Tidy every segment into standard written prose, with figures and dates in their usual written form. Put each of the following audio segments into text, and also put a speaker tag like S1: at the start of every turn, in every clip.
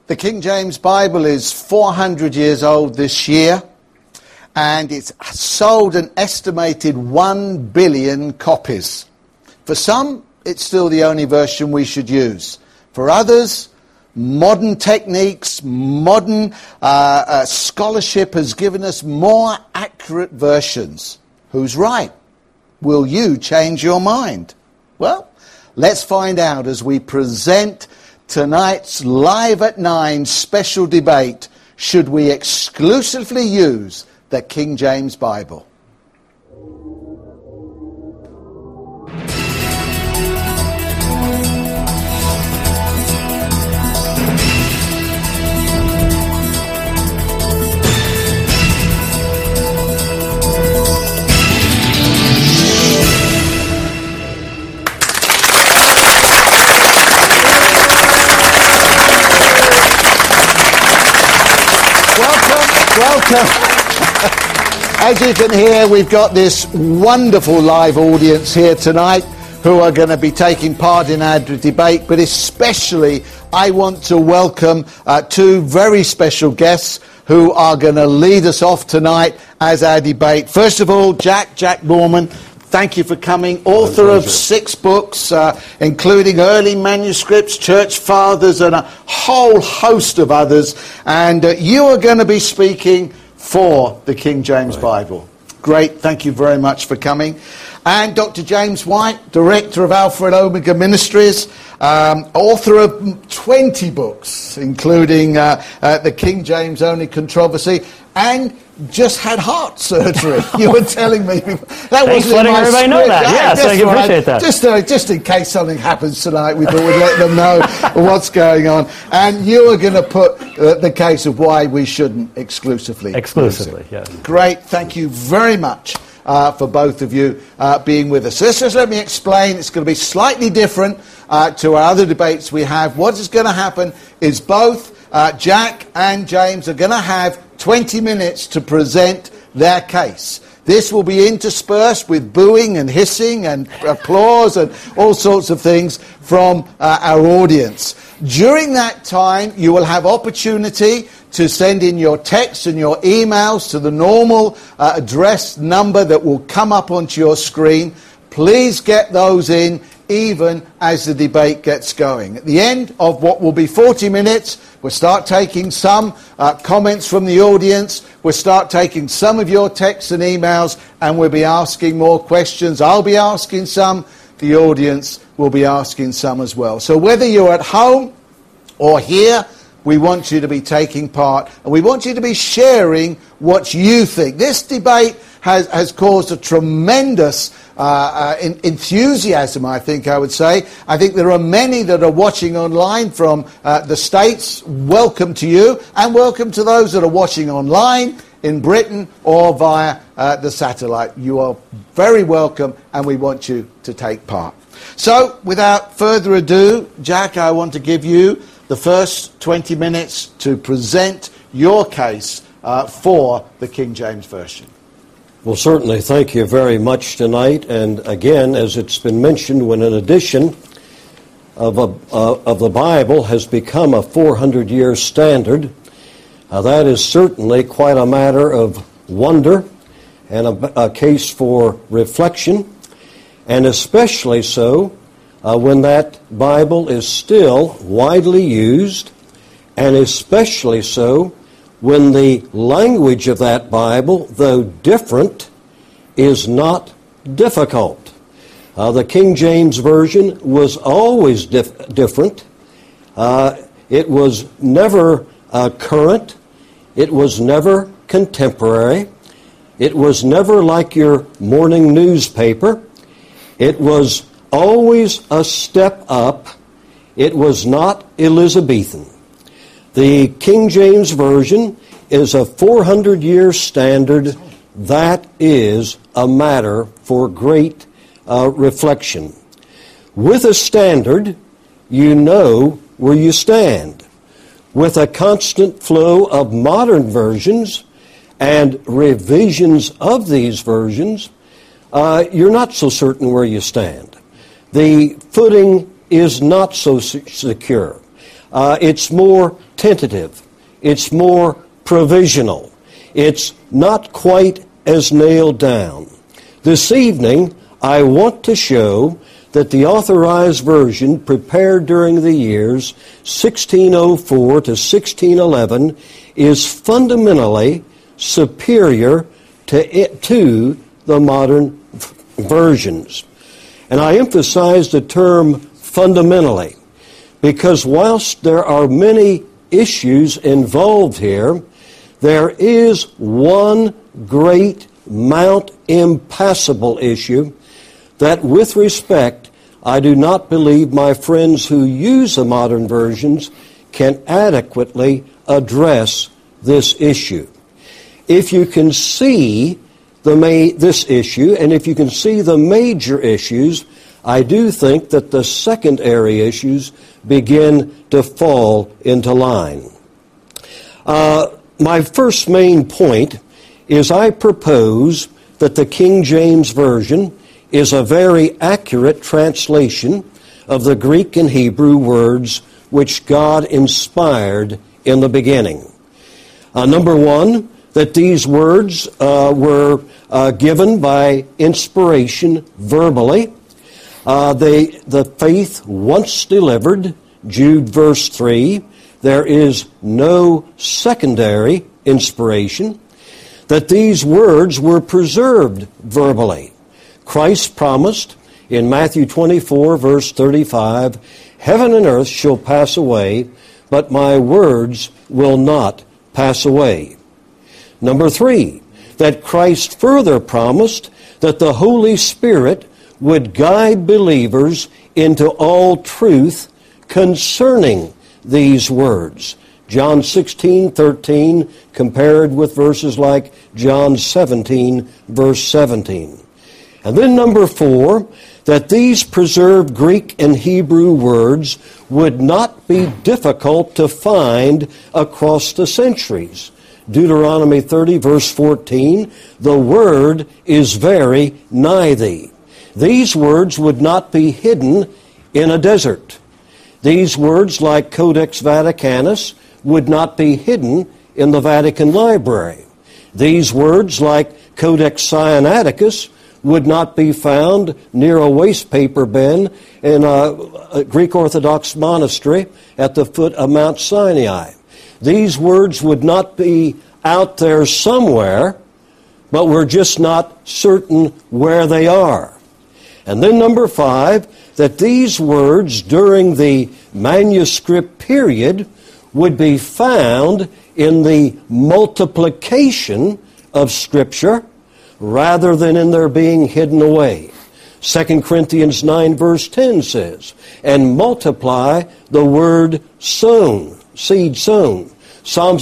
S1: The King James Bible is 400 years old this year, and it's sold an estimated 1 billion copies. For some, it's still the only version we should use. For others, modern techniques, modern scholarship has given us more accurate versions. Who's right? Will you change your mind? Well, let's find out as we present tonight's Live at 9 special debate. Should we exclusively use the King James Bible? As you can hear, we've got this wonderful live audience here tonight who are going to be taking part in our debate, but especially I want to welcome two very special guests who are going to lead us off tonight as our debate. First of all, Jack Borman, thank you for coming. Author of 6 books, including early manuscripts, church fathers, and a whole host of others. And you are going to be speaking for the King James Bible. Great, thank you very much for coming. And Dr. James White, Director of Alpha and Omega Ministries, author of 20 books, including the King James Only Controversy, and just had heart surgery. You were telling me.
S2: Thanks for letting everybody know that. Yes, I appreciate that.
S1: Just in case something happens tonight, we thought we'd let them know what's going on. And you are going to put the case of why we shouldn't exclusively.
S2: Exclusively, yes.
S1: Great. Thank you very much for both of you being with us. So just let me explain. It's going to be slightly different to our other debates we have. What is going to happen is both Jack and James are going to have 20 minutes to present their case. This will be interspersed with booing and hissing and applause and all sorts of things from our audience. During that time, you will have opportunity to send in your texts and your emails to the normal address number that will come up onto your screen. Please get those in even as the debate gets going. At the end of what will be 40 minutes, we'll start taking some comments from the audience. We'll start taking some of your texts and emails, and we'll be asking more questions. I'll be asking some. The audience will be asking some as well. So whether you're at home or here, we want you to be taking part, and we want you to be sharing what you think. This debate has caused a tremendous enthusiasm, I think I would say. I think there are many that are watching online from the States. Welcome to you, and welcome to those that are watching online in Britain or via the satellite. You are very welcome, and we want you to take part. So, without further ado, Jack, I want to give you the first 20 minutes to present your case for the King James Version.
S3: Well, certainly, thank you very much tonight. And again, as it's been mentioned, when an edition of the Bible has become a 400-year standard, that is certainly quite a matter of wonder and a case for reflection, and especially so when that Bible is still widely used, and especially so when the language of that Bible, though different, is not difficult. The King James Version was always different. It was never current. It was never contemporary. It was never like your morning newspaper. It was always a step up. It was not Elizabethan. The King James Version is a 400-year standard. That is a matter for great reflection. With a standard, you know where you stand. With a constant flow of modern versions and revisions of these versions, you're not so certain where you stand. The footing is not so secure. it's more tentative. It's more provisional. It's not quite as nailed down. This evening, I want to show that the Authorized Version prepared during the years 1604 to 1611 is fundamentally superior to the modern versions. And I emphasize the term fundamentally because whilst there are many issues involved here, there is one great Mount Impassable issue that, with respect, I do not believe my friends who use the modern versions can adequately address this issue. If you can see this issue, and if you can see the major issues, I do think that the secondary issues begin to fall into line. My first main point is I propose that the King James Version is a very accurate translation of the Greek and Hebrew words which God inspired in the beginning. Number one, that these words were given by inspiration verbally. The faith once delivered, Jude verse 3, there is no secondary inspiration. That these words were preserved verbally. Christ promised in Matthew 24 verse 35, heaven and earth shall pass away, but my words will not pass away. Number three, that Christ further promised that the Holy Spirit would guide believers into all truth concerning these words. John 16:13 compared with verses like John 17 verse 17. And then number four, that these preserved Greek and Hebrew words would not be difficult to find across the centuries. Deuteronomy 30 verse 14, the word is very nigh thee. These words would not be hidden in a desert. These words, like Codex Vaticanus, would not be hidden in the Vatican Library. These words, like Codex Sinaiticus, would not be found near a waste paper bin in a Greek Orthodox monastery at the foot of Mount Sinai. These words would not be out there somewhere, but we're just not certain where they are. And then number five, that these words during the manuscript period would be found in the multiplication of Scripture rather than in their being hidden away. 2 Corinthians 9 verse 10 says, and multiply the word sown, seed sown. Psalms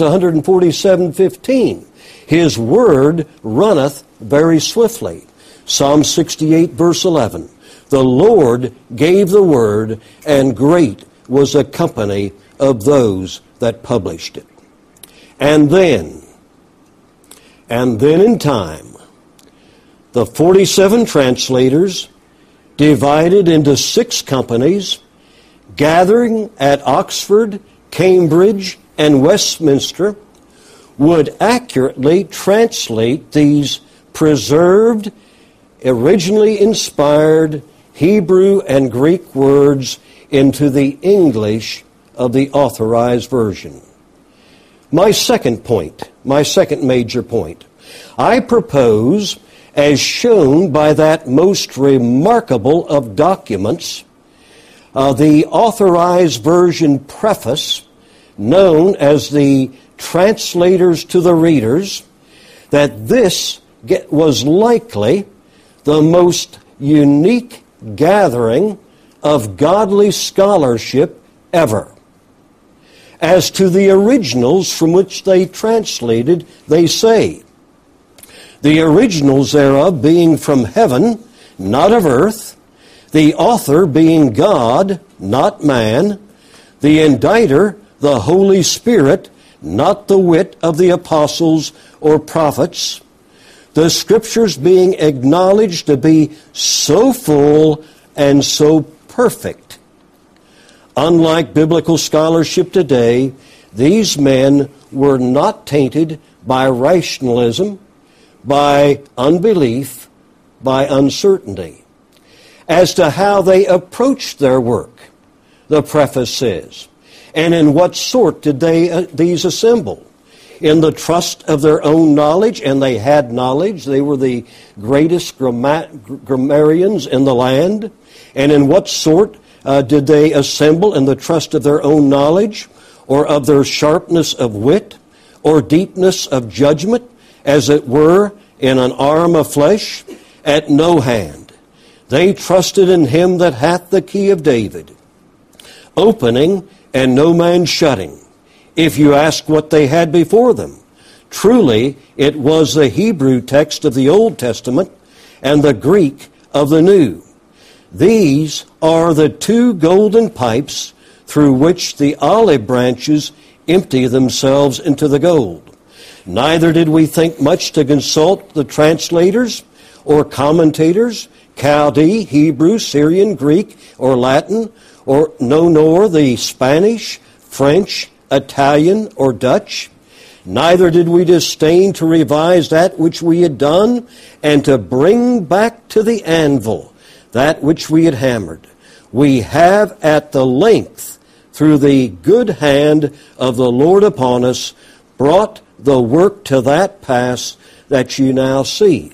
S3: 147:15, his word runneth very swiftly. Psalm 68 verse 11, the Lord gave the word, and great was the company of those that published it. And then in time, the 47 translators divided into 6 companies, gathering at Oxford, Cambridge, and Westminster, would accurately translate these preserved, originally inspired Hebrew and Greek words into the English of the Authorized Version. My second major point, I propose, as shown by that most remarkable of documents, the Authorized Version preface, known as the Translators to the Readers, that this was likely the most unique gathering of godly scholarship ever. As to the originals from which they translated, they say, the originals thereof being from heaven, not of earth, the author being God, not man, the inditer, the Holy Spirit, not the wit of the apostles or prophets, the Scriptures being acknowledged to be so full and so perfect. Unlike biblical scholarship today, these men were not tainted by rationalism, by unbelief, by uncertainty. As to how they approached their work, the preface says, and in what sort did these assemble? In the trust of their own knowledge, and they had knowledge. They were the greatest grammarians in the land. And in what sort did they assemble? In the trust of their own knowledge, or of their sharpness of wit, or deepness of judgment, as it were, in an arm of flesh? At no hand. They trusted in him that hath the key of David, opening and no man shutting. If you ask what they had before them, truly it was the Hebrew text of the Old Testament and the Greek of the New. These are the two golden pipes through which the olive branches empty themselves into the gold. Neither did we think much to consult the translators or commentators, Chaldee, Hebrew, Syrian, Greek, or Latin, nor the Spanish, French, Italian, or Dutch. Neither did we disdain to revise that which we had done, and to bring back to the anvil that which we had hammered. We have at the length, through the good hand of the Lord upon us, brought the work to that pass that you now see.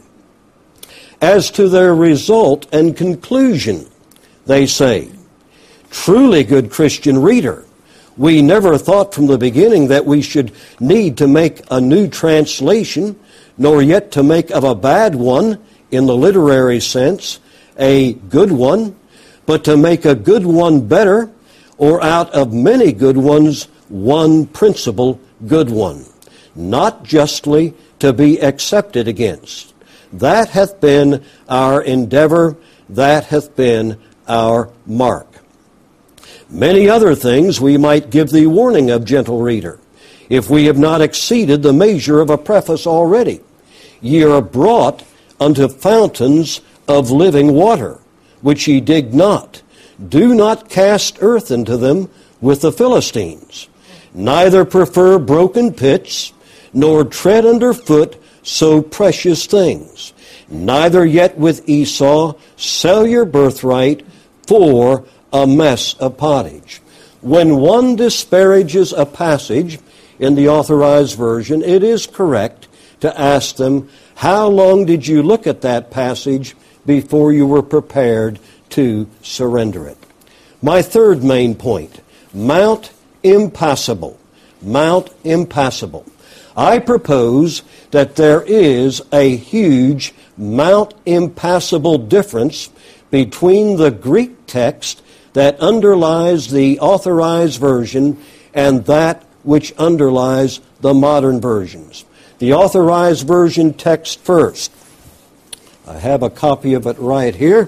S3: As to their result and conclusion, they say, truly, good Christian reader, we never thought from the beginning that we should need to make a new translation, nor yet to make of a bad one, in the literary sense, a good one, but to make a good one better, or out of many good ones, one principal good one, not justly to be accepted against. That hath been our endeavor, that hath been our mark. Many other things we might give thee warning of, gentle reader, if we have not exceeded the measure of a preface already. Ye are brought unto fountains of living water, which ye dig not. Do not cast earth into them with the Philistines. Neither prefer broken pits, nor tread under foot so precious things. Neither yet with Esau sell your birthright for a mess of pottage. When one disparages a passage in the Authorized Version, it is correct to ask them, how long did you look at that passage before you were prepared to surrender it? My third main point, Mount Impassable. Mount Impassable. I propose that there is a huge Mount Impassable difference between the Greek text that underlies the Authorized Version and that which underlies the modern versions. The Authorized Version text first. I have a copy of it right here.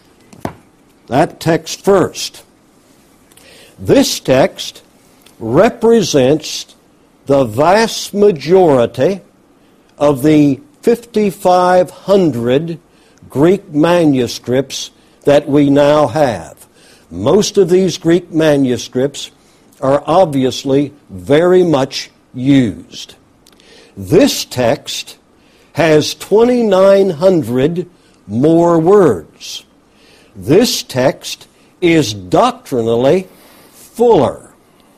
S3: That text first. This text represents the vast majority of the 5,500 Greek manuscripts that we now have. Most of these Greek manuscripts are obviously very much used. This text has 2,900 more words. This text is doctrinally fuller.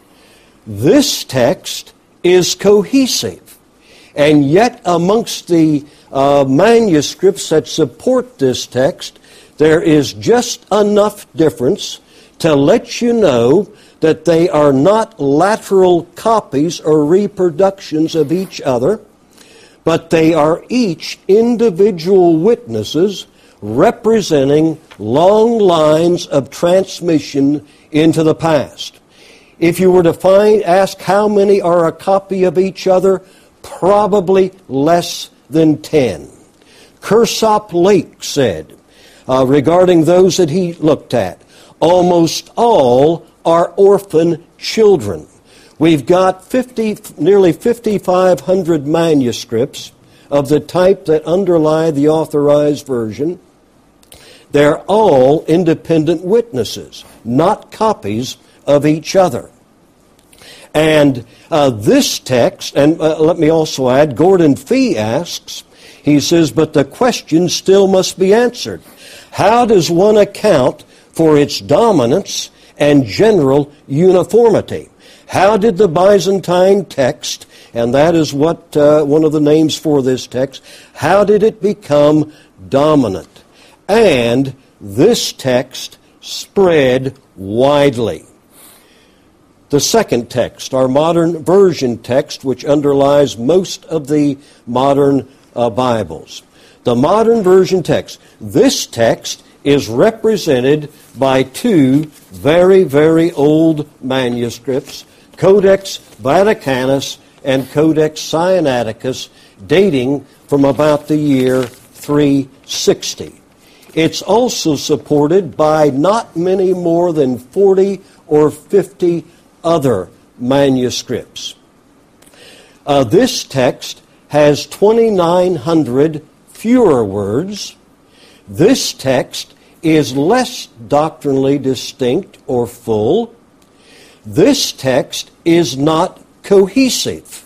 S3: This text is cohesive. And yet amongst the manuscripts that support this text, there is just enough difference to let you know that they are not lateral copies or reproductions of each other, but they are each individual witnesses representing long lines of transmission into the past. If you were to ask how many are a copy of each other, probably less than 10. Kersop Lake said, regarding those that he looked at, almost all are orphan children. We've got nearly 5,500 manuscripts of the type that underlie the Authorized Version. They're all independent witnesses, not copies of each other. And this text, and let me also add, Gordon Fee asks, he says, but the question still must be answered. How does one account for its dominance and general uniformity? How did the Byzantine text, and that is what one of the names for this text, how did it become dominant? And this text spread widely. The second text, our modern version text, which underlies most of the modern Bibles. The modern version text. This text is represented by two very, very old manuscripts, Codex Vaticanus and Codex Sinaiticus, dating from about the year 360. It's also supported by not many more than 40 or 50 other manuscripts. This text has 2,900 fewer words. This text is less doctrinally distinct or full. This text is not cohesive.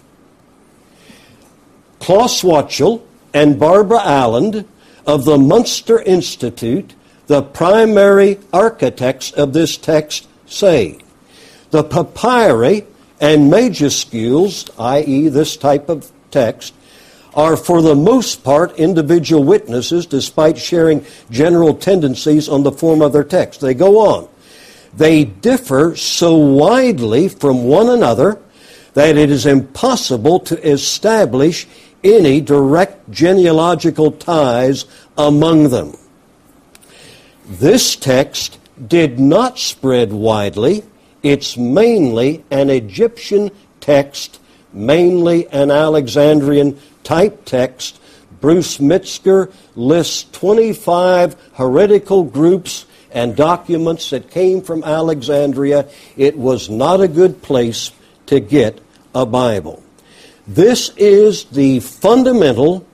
S3: Klaus Wachtel and Barbara Allen of the Munster Institute, the primary architects of this text, say, the papyri and majuscules, i.e. this type of text, are for the most part individual witnesses despite sharing general tendencies on the form of their text. They go on. They differ so widely from one another that it is impossible to establish any direct genealogical ties among them. This text did not spread widely. It's mainly an Egyptian text, mainly an Alexandrian type text. Bruce Metzger lists 25 heretical groups and documents that came from Alexandria. It was not a good place to get a Bible. This is the fundamental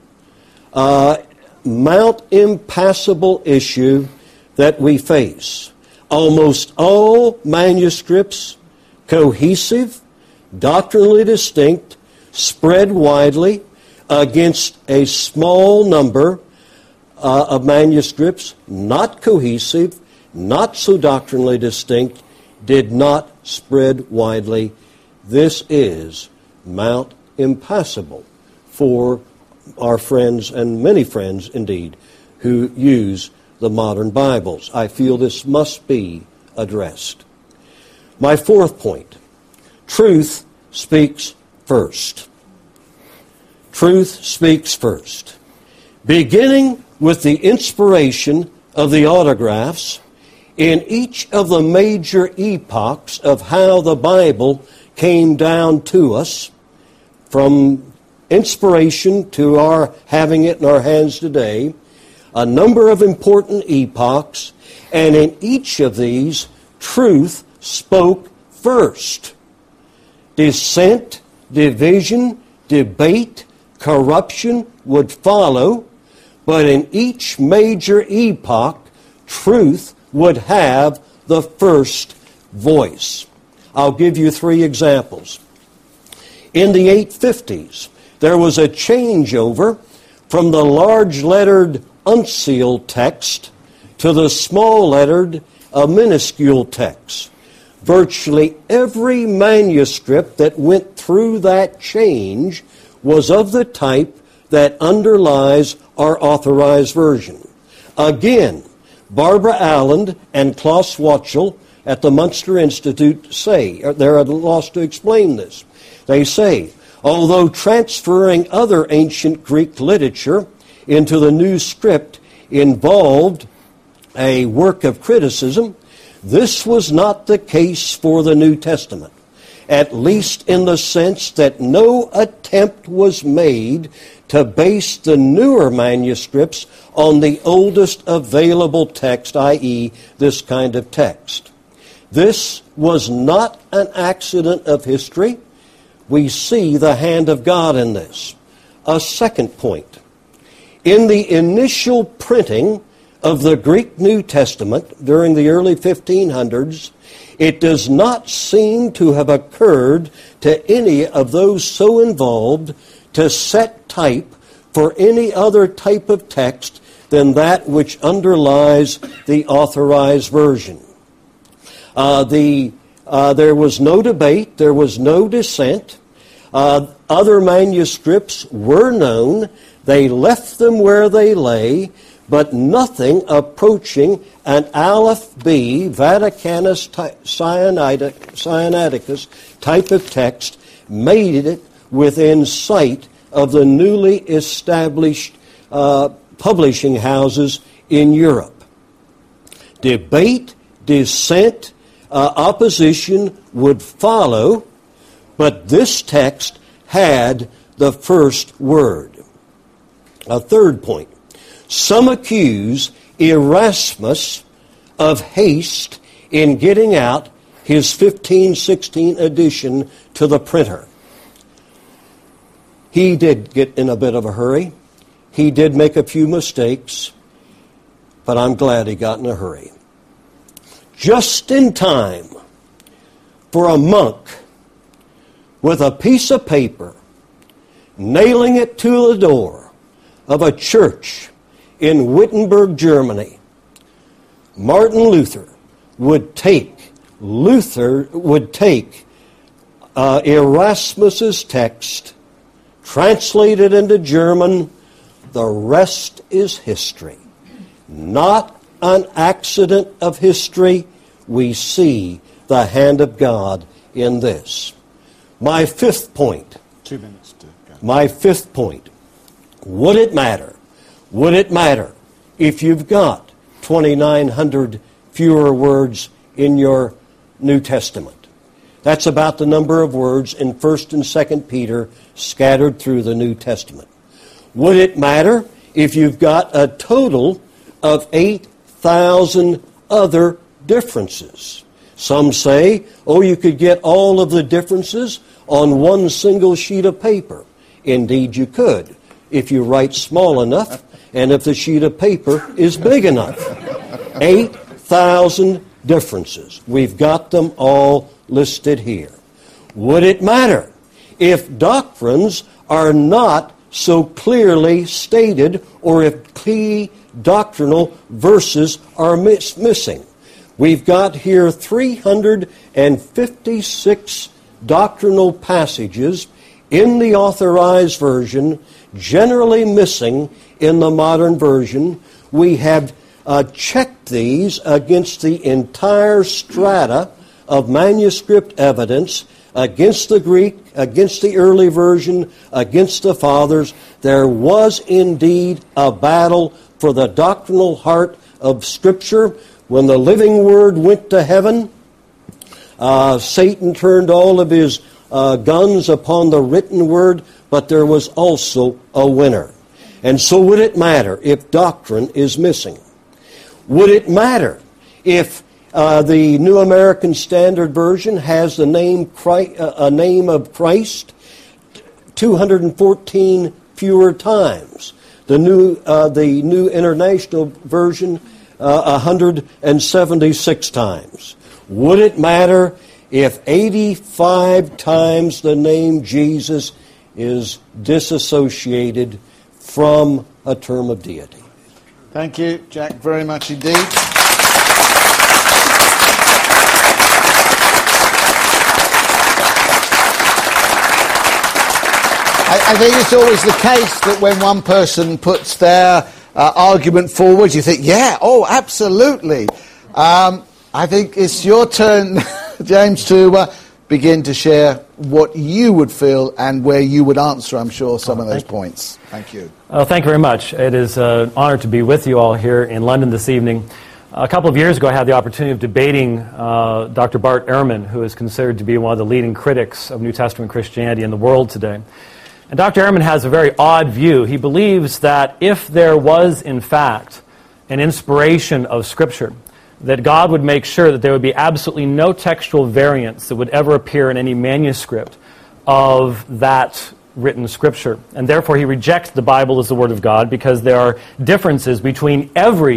S3: Mount Impassable issue that we face. Almost all manuscripts, cohesive, doctrinally distinct, spread widely against a small number of manuscripts, not cohesive, not so doctrinally distinct, did not spread widely. This is Mount Impassable for our friends, and many friends indeed, who use the modern Bibles. I feel this must be addressed. My fourth point, truth speaks first. Truth speaks first. Beginning with the inspiration of the autographs, in each of the major epochs of how the Bible came down to us, from inspiration to our having it in our hands today, a number of important epochs, and in each of these, truth spoke first. Dissent, division, debate, corruption would follow, but in each major epoch, truth would have the first voice. I'll give you 3 examples. In the 850s, there was a changeover from the large-lettered uncial text to the small-lettered minuscule text. Virtually every manuscript that went through that change was of the type that underlies our authorized version. Again, Barbara Allen and Klaus Wachtel at the Munster Institute say, they're at a loss to explain this. They say, although transferring other ancient Greek literature into the new script involved a work of criticism, this was not the case for the New Testament, at least in the sense that no attempt was made to base the newer manuscripts on the oldest available text, i.e., this kind of text. This was not an accident of history. We see the hand of God in this. A second point. In the initial printing of the Greek New Testament during the early 1500s, It does not seem to have occurred to any of those so involved to set type for any other type of text than that which underlies the Authorized Version. There was no debate, there was no dissent. Other manuscripts were known. They left them where they lay, but nothing approaching an Aleph B, Vaticanus Sinaiticus type of text made it within sight of the newly established publishing houses in Europe. Debate, dissent, opposition would follow, but this text had the first word. A third point. Some accuse Erasmus of haste in getting out his 1516 edition to the printer. He did get in a bit of a hurry. He did make a few mistakes, but I'm glad he got in a hurry. Just in time for a monk with a piece of paper, nailing it to the door of a church in Wittenberg, Germany. Martin Luther would take Erasmus's text, translate it into German. The rest is history. Not an accident of history. We see the hand of God in this. My fifth point.
S1: 2 minutes to go.
S3: My fifth point. Would it matter? Would it matter if you've got 2,900 fewer words in your New Testament? That's about the number of words in 1st and 2nd Peter scattered through the New Testament. Would it matter if you've got a total of 8,000 other differences? Some say, you could get all of the differences on one single sheet of paper. Indeed, you could, if you write small enough and if the sheet of paper is big enough. 8,000 differences. We've got them all listed here. Would it matter if doctrines are not so clearly stated or if key doctrinal verses are missing? We've got here 356 doctrinal passages in the Authorized Version, generally missing in the modern version. We have checked these against the entire strata of manuscript evidence, against the Greek, against the early version, against the fathers. There was indeed a battle for the doctrinal heart of Scripture. When the living Word went to heaven, Satan turned all of his guns upon the written Word, but there was also a winner. And so would it matter if doctrine is missing? Would it matter if the New American Standard Version has the name a name of Christ 214 fewer times? The New International Version 176 times. Would it matter if 85 times the name Jesus is disassociated from a term of deity?
S1: Thank you, Jack, very much indeed. I think it's always the case that when one person puts their argument forward, you think, absolutely. I think it's your turn, James, to begin to share what you would feel and where you would answer, I'm sure, some of those points. Thank you.
S2: Thank you very much. It is an honor to be with you all here in London this evening. A couple of years ago, I had the opportunity of debating Dr. Bart Ehrman, who is considered to be one of the leading critics of New Testament Christianity in the world today. And Dr. Ehrman has a very odd view. He believes that if there was, in fact, an inspiration of Scripture, that God would make sure that there would be absolutely no textual variance that would ever appear in any manuscript of that written Scripture. And therefore he rejects the Bible as the Word of God because there are differences between every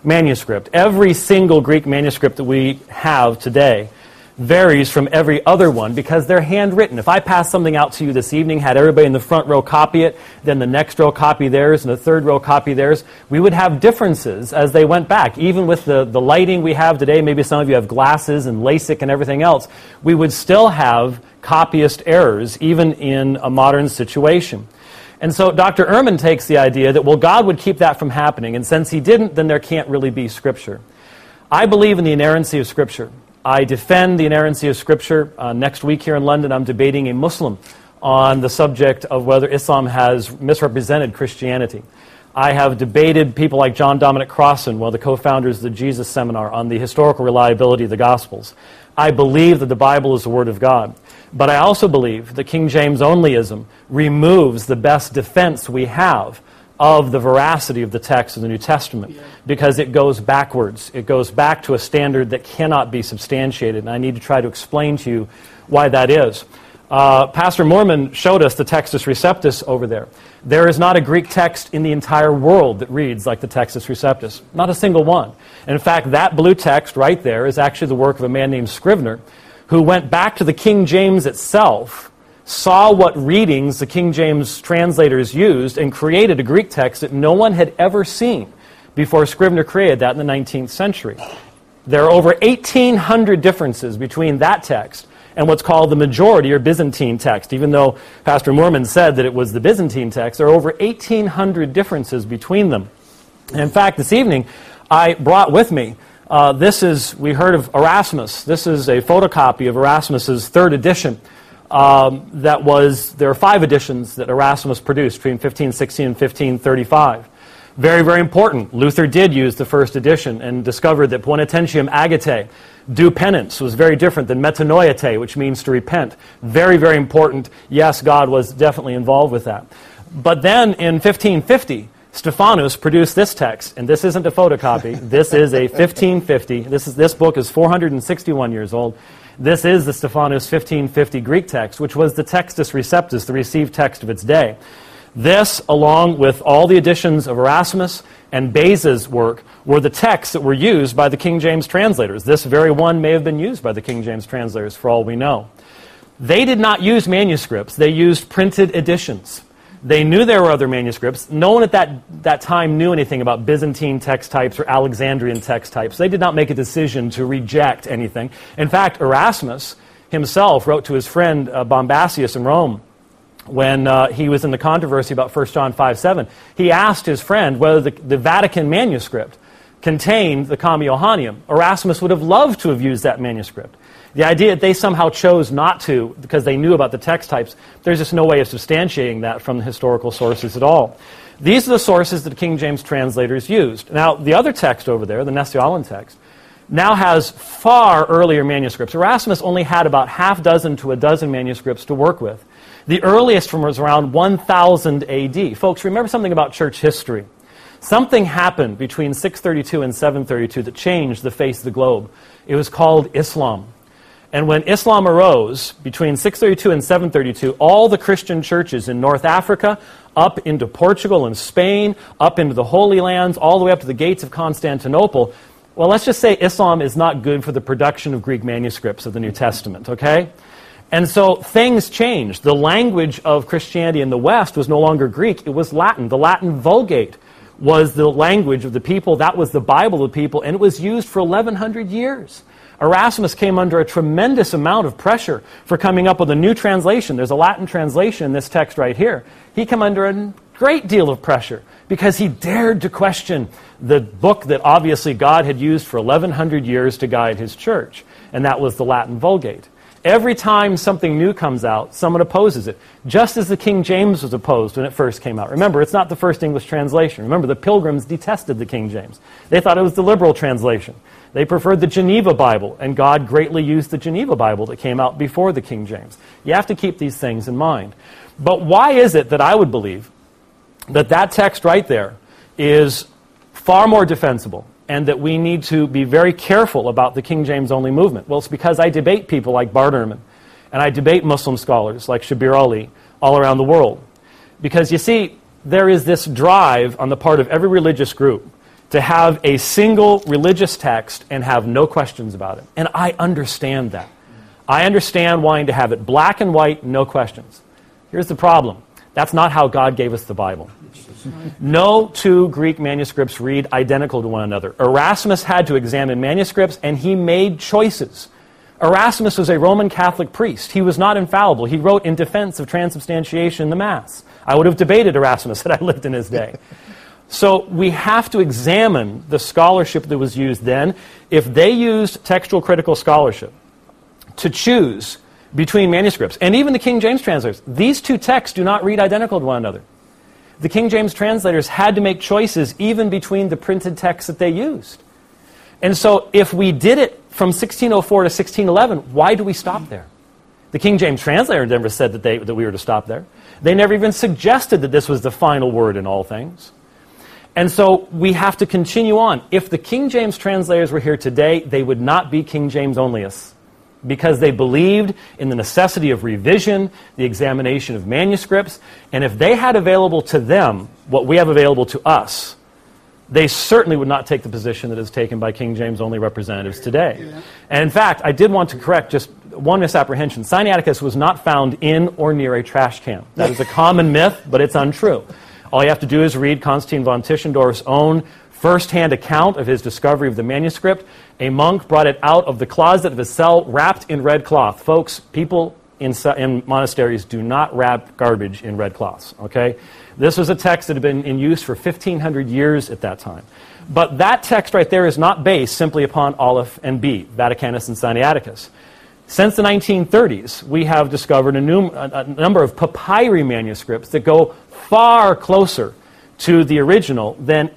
S2: manuscript. Every single Greek manuscript that we have today varies from every other one because they're handwritten. If I pass something out to you this evening, had everybody in the front row copy it, then the next row copy theirs, and the third row copy theirs, we would have differences as they went back. Even with the lighting we have today, maybe some of you have glasses and LASIK and everything else, we would still have copyist errors even in a modern situation. And so Dr. Ehrman takes the idea that, well, God would keep that from happening, and since he didn't, then there can't really be Scripture. I believe in the inerrancy of Scripture. I defend the inerrancy of Scripture. Next week here in London, I'm debating a Muslim on the subject of whether Islam has misrepresented Christianity. I have debated people like John Dominic Crossan, one of the co-founders of the Jesus Seminar, on the historical reliability of the Gospels. I believe that the Bible is the Word of God. But I also believe that King James onlyism removes the best defense we have of the veracity of the text of the New Testament, because it goes backwards. It goes back to a standard that cannot be substantiated, and I need to try to explain to you why that is. Pastor Moorman showed us the Textus Receptus over there. There is not a Greek text in the entire world that reads like the Textus Receptus. Not a single one. And in fact, that blue text right there is actually the work of a man named Scrivener, who went back to the King James itself, saw what readings the King James translators used, and created a Greek text that no one had ever seen before Scrivener created that in the 19th century. There are over 1,800 differences between that text and what's called the majority or Byzantine text. Even though Pastor Moorman said that it was the Byzantine text, there are over 1,800 differences between them. And in fact, this evening, I brought with me, we heard of Erasmus. This is a photocopy of Erasmus's third edition. There are 5 editions that Erasmus produced between 1516 and 1535. Very, very important. Luther did use the first edition and discovered that Poenitentiam agite, do penance, was very different than metanoiate, which means to repent. Very, very important. Yes, God was definitely involved with that. But then in 1550, Stephanus produced this text, and this isn't a photocopy. This is a 1550. This book is 461 years old. This is the Stephanus 1550 Greek text, which was the Textus Receptus, the received text of its day. This, along with all the editions of Erasmus and Beza's work, were the texts that were used by the King James translators. This very one may have been used by the King James translators, for all we know. They did not use manuscripts. They used printed editions. They knew there were other manuscripts. No one at that time knew anything about Byzantine text types or Alexandrian text types. They did not make a decision to reject anything. In fact, Erasmus himself wrote to his friend Bombasius in Rome when he was in the controversy about 1 John 5:7. He asked his friend whether the Vatican manuscript contained the Comma Johanneum. Erasmus would have loved to have used that manuscript. The idea that they somehow chose not to because they knew about the text types, there's just no way of substantiating that from the historical sources at all. These are the sources that the King James translators used. Now, the other text over there, the Nestle-Aland text, now has far earlier manuscripts. Erasmus only had about half dozen to a dozen manuscripts to work with. The earliest one was around 1000 AD. Folks, remember something about church history. Something happened between 632 and 732 that changed the face of the globe. It was called Islam. And when Islam arose, between 632 and 732, all the Christian churches in North Africa, up into Portugal and Spain, up into the Holy Lands, all the way up to the gates of Constantinople, well, let's just say Islam is not good for the production of Greek manuscripts of the New Testament, okay? And so things changed. The language of Christianity in the West was no longer Greek, it was Latin. The Latin Vulgate was the language of the people, that was the Bible of the people, and it was used for 1100 years. Erasmus came under a tremendous amount of pressure for coming up with a new translation. There's a Latin translation in this text right here. He came under a great deal of pressure because he dared to question the book that obviously God had used for 1100 years to guide his church, and that was the Latin Vulgate. Every time something new comes out, someone opposes it, just as the King James was opposed when it first came out. Remember, it's not the first English translation. Remember, the Pilgrims detested the King James. They thought it was the liberal translation. They preferred the Geneva Bible, and God greatly used the Geneva Bible that came out before the King James. You have to keep these things in mind. But why is it that I would believe that that text right there is far more defensible and that we need to be very careful about the King James only movement? Well, it's because I debate people like Bart Ehrman, and I debate Muslim scholars like Shabir Ali all around the world. Because you see, there is this drive on the part of every religious group to have a single religious text and have no questions about it. And I understand that. I understand wanting to have it black and white, no questions. Here's the problem. That's not how God gave us the Bible. No two Greek manuscripts read identical to one another. Erasmus had to examine manuscripts, and he made choices. Erasmus was a Roman Catholic priest. He was not infallible. He wrote in defense of transubstantiation in the Mass. I would have debated Erasmus had I lived in his day. So we have to examine the scholarship that was used then. If they used textual critical scholarship to choose between manuscripts, and even the King James translators, these two texts do not read identical to one another. The King James translators had to make choices even between the printed texts that they used. And so if we did it from 1604 to 1611, why do we stop there? The King James translator never said that we were to stop there. They never even suggested that this was the final word in all things. And so we have to continue on. If the King James translators were here today, they would not be King James onlyists, because they believed in the necessity of revision, the examination of manuscripts, and if they had available to them what we have available to us, they certainly would not take the position that is taken by King James only representatives today. Yeah. And in fact, I did want to correct just one misapprehension. Sinaiticus was not found in or near a trash can. That is a common myth, but it's untrue. All you have to do is read Constantine von Tischendorf's own first-hand account of his discovery of the manuscript. A monk brought it out of the closet of his cell wrapped in red cloth. Folks, people in monasteries do not wrap garbage in red cloths, okay? This was a text that had been in use for 1,500 years at that time. But that text right there is not based simply upon Aleph and B, Vaticanus and Sinaiticus. Since the 1930s, we have discovered a number of papyri manuscripts that go far closer to the original than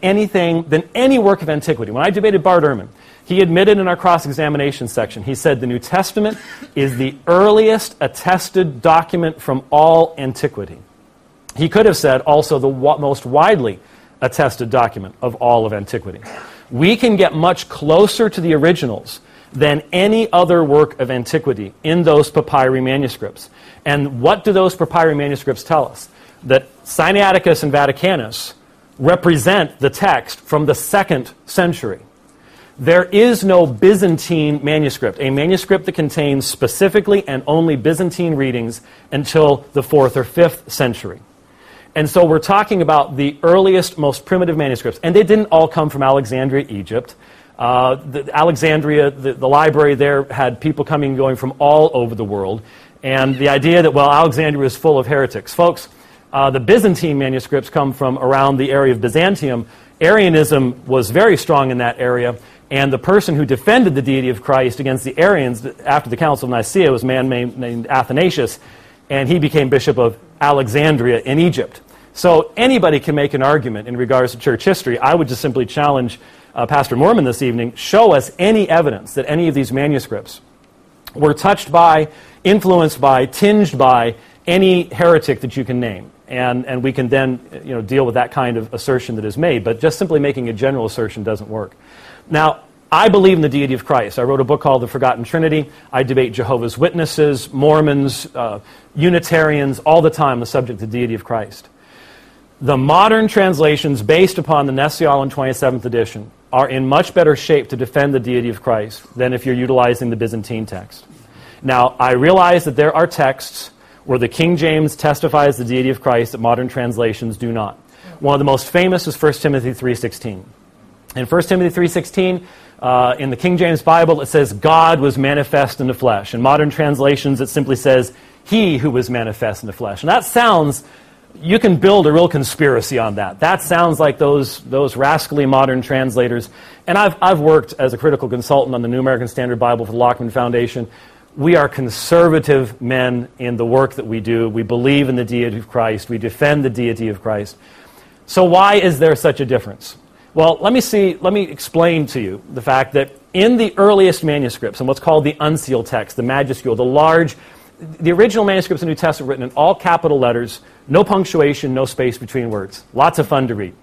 S2: any work of antiquity. When I debated Bart Ehrman, he admitted in our cross-examination section, he said the New Testament is the earliest attested document from all antiquity. He could have said also the most widely attested document of all of antiquity. We can get much closer to the originals than any other work of antiquity in those papyri manuscripts. And what do those papyri manuscripts tell us? That Sinaiticus and Vaticanus represent the text from the 2nd century. There is no Byzantine manuscript, a manuscript that contains specifically and only Byzantine readings until the 4th or 5th century. And so we're talking about the earliest, most primitive manuscripts. And they didn't all come from Alexandria, Egypt. Alexandria, the library there had people coming and going from all over the world. And the idea that, well, Alexandria is full of heretics. Folks, the Byzantine manuscripts come from around the area of Byzantium. Arianism was very strong in that area. And the person who defended the deity of Christ against the Arians after the Council of Nicaea was a man named Athanasius. And he became bishop of Alexandria in Egypt. So anybody can make an argument in regards to church history. I would just simply challenge Pastor Moorman this evening, show us any evidence that any of these manuscripts were touched by, influenced by, tinged by any heretic that you can name. And we can then deal with that kind of assertion that is made. But just simply making a general assertion doesn't work. Now, I believe in the deity of Christ. I wrote a book called The Forgotten Trinity. I debate Jehovah's Witnesses, Mormons, Unitarians, all the time on the subject of the deity of Christ. The modern translations based upon the Nestle-Aland 27th edition are in much better shape to defend the deity of Christ than if you're utilizing the Byzantine text. Now, I realize that there are texts where the King James testifies the deity of Christ that modern translations do not. One of the most famous is 1 Timothy 3:16. In 1 Timothy 3:16, in the King James Bible, it says, God was manifest in the flesh. In modern translations, it simply says, He who was manifest in the flesh. And that sounds, you can build a real conspiracy on that. That sounds like those rascally modern translators. And I've worked as a critical consultant on the New American Standard Bible for the Lockman Foundation. We are conservative men in the work that we do. We believe in the deity of Christ. We defend the deity of Christ. So why is there such a difference? Well, let me explain to you the fact that in the earliest manuscripts, and what's called the unsealed text, the majuscule, the original manuscripts of the New Testament written in all capital letters, no punctuation, no space between words. Lots of fun to read.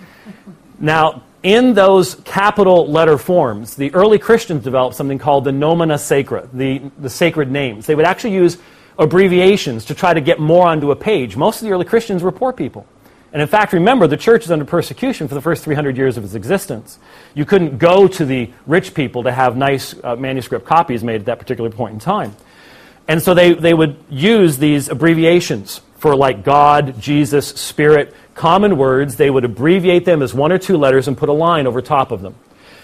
S2: Now, in those capital letter forms, the early Christians developed something called the nomina sacra, the sacred names. They would actually use abbreviations to try to get more onto a page. Most of the early Christians were poor people. And in fact, remember, the church is under persecution for the first 300 years of its existence. You couldn't go to the rich people to have nice manuscript copies made at that particular point in time. And so they would use these abbreviations for like God, Jesus, Spirit, common words. They would abbreviate them as 1 or 2 letters and put a line over top of them.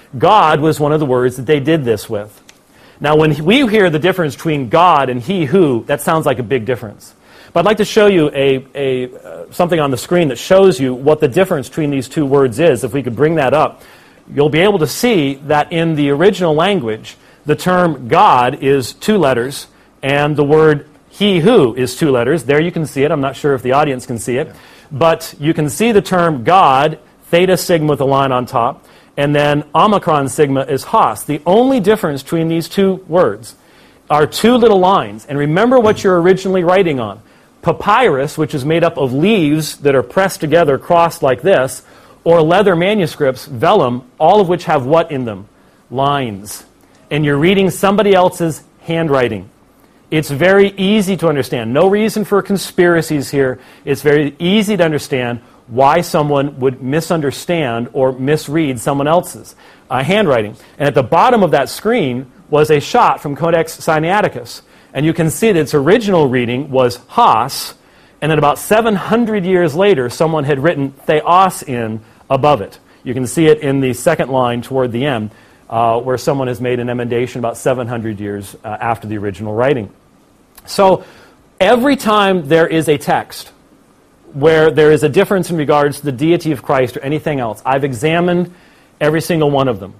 S2: God was one of the words that they did this with. Now, when we hear the difference between God and he who, that sounds like a big difference. But I'd like to show you something on the screen that shows you what the difference between these 2 words is. If we could bring that up, you'll be able to see that in the original language, the term God is 2 letters, and the word he who is 2 letters. There you can see it. I'm not sure if the audience can see it. But you can see the term God, theta sigma with a line on top, and then omicron sigma is Hos. The only difference between these 2 words are 2 little lines. And remember what you're originally writing on. Papyrus, which is made up of leaves that are pressed together, crossed like this, or leather manuscripts, vellum, all of which have what in them? Lines. And you're reading somebody else's handwriting. It's very easy to understand. No reason for conspiracies here. It's very easy to understand why someone would misunderstand or misread someone else's handwriting. And at the bottom of that screen was a shot from Codex Sinaiticus. And you can see that its original reading was Hos, and then about 700 years later, someone had written Theos in above it. You can see it in the second line toward the end, where someone has made an emendation about 700 years after the original writing. So every time there is a text where there is a difference in regards to the deity of Christ or anything else, I've examined every single one of them.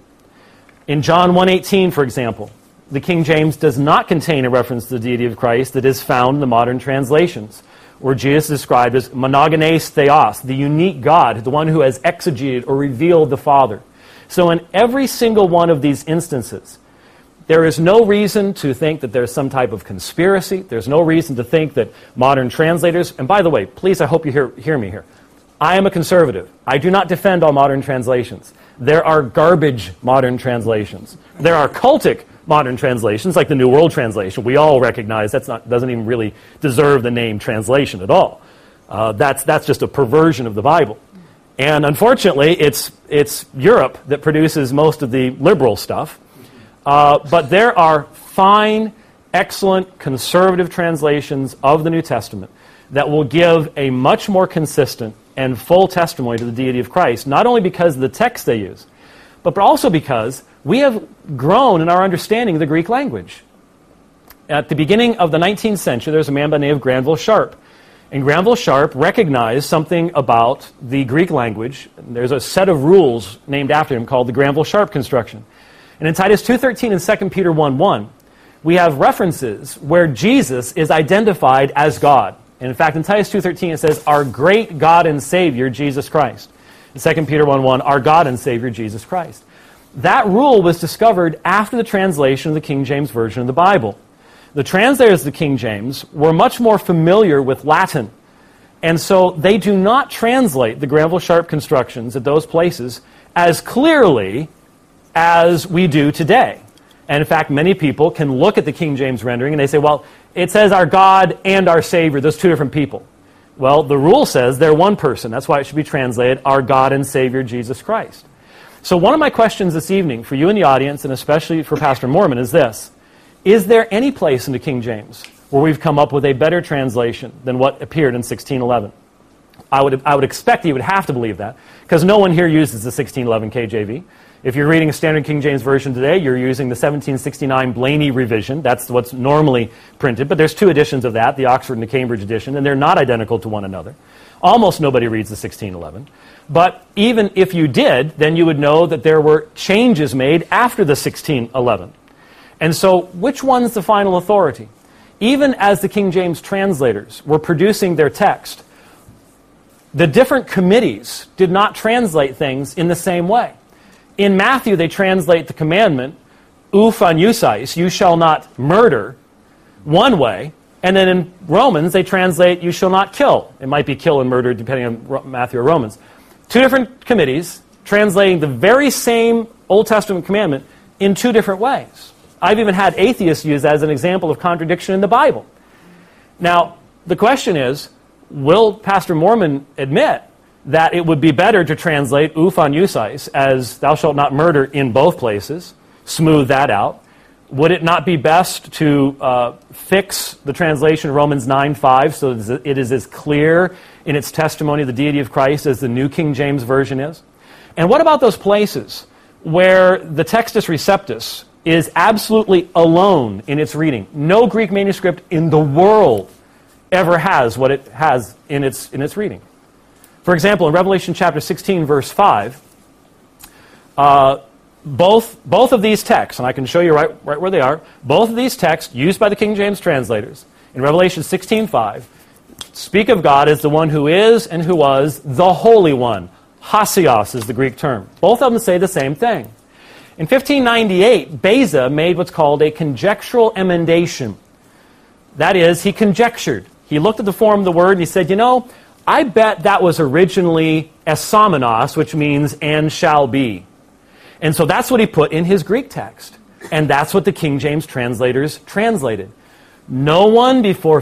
S2: In John 1:18, for example, the King James does not contain a reference to the deity of Christ that is found in the modern translations, where Jesus is described as monogenes theos, the unique God, the one who has exegeted or revealed the Father. So in every single one of these instances, there is no reason to think that there's some type of conspiracy. There's no reason to think that modern translators, and by the way, please, I hope you hear me here. I am a conservative. I do not defend all modern translations. There are garbage modern translations. There are cultic modern translations, like the New World Translation. We all recognize doesn't even really deserve the name translation at all. That's just a perversion of the Bible. And unfortunately, it's Europe that produces most of the liberal stuff. But there are fine, excellent, conservative translations of the New Testament that will give a much more consistent and full testimony to the deity of Christ, not only because of the text they use, but also because we have grown in our understanding of the Greek language. At the beginning of the 19th century, there's a man by the name of Granville Sharp. And Granville Sharp recognized something about the Greek language. There's a set of rules named after him called the Granville Sharp construction. And in Titus 2:13 and 2 Peter 1:1, we have references where Jesus is identified as God. And in fact, in Titus 2:13 it says, our great God and Savior, Jesus Christ. In 2 Peter 1:1, our God and Savior, Jesus Christ. That rule was discovered after the translation of the King James Version of the Bible. The translators of the King James were much more familiar with Latin, and so they do not translate the Granville Sharp constructions at those places as clearly as we do today. And in fact, many people can look at the King James rendering and they say, well, it says our God and our Savior. Those 2 different people. Well, the rule says they're one person. That's why it should be translated, our God and Savior, Jesus Christ. So one of my questions this evening for you in the audience, and especially for Pastor Moorman, is this. Is there any place in the King James where we've come up with a better translation than what appeared in 1611? I would expect you would have to believe that, because no one here uses the 1611 KJV. If you're reading a standard King James Version today, you're using the 1769 Blaney revision. That's what's normally printed, but there's 2 editions of that, the Oxford and the Cambridge edition, and they're not identical to one another. Almost nobody reads the 1611. But even if you did, then you would know that there were changes made after the 1611. And so, which one's the final authority? Even as the King James translators were producing their text, the different committees did not translate things in the same way. In Matthew, they translate the commandment, "Uphanusis," you shall not murder, one way. And then in Romans, they translate, you shall not kill. It might be kill and murder, depending on Matthew or Romans. 2 different committees translating the very same Old Testament commandment in 2 different ways. I've even had atheists use that as an example of contradiction in the Bible. Now, the question is, will Pastor Moorman admit that it would be better to translate ouphan euseis as thou shalt not murder in both places, smooth that out. Would it not be best to fix the translation of Romans 9:5 so that it is as clear in its testimony of the deity of Christ as the New King James Version is? And what about those places where the Textus Receptus is absolutely alone in its reading? No Greek manuscript in the world ever has what it has in its reading. For example, in Revelation chapter 16, verse 5, both of these texts, and I can show you right where they are, both of these texts used by the King James translators in Revelation 16:5 speak of God as the one who is and who was the Holy One. Hasios is the Greek term. Both of them say the same thing. In 1598, Beza made what's called a conjectural emendation. That is, he conjectured. He looked at the form of the word and he said, I bet that was originally esamenos, which means and shall be. And so that's what he put in his Greek text. And that's what the King James translators translated. No one before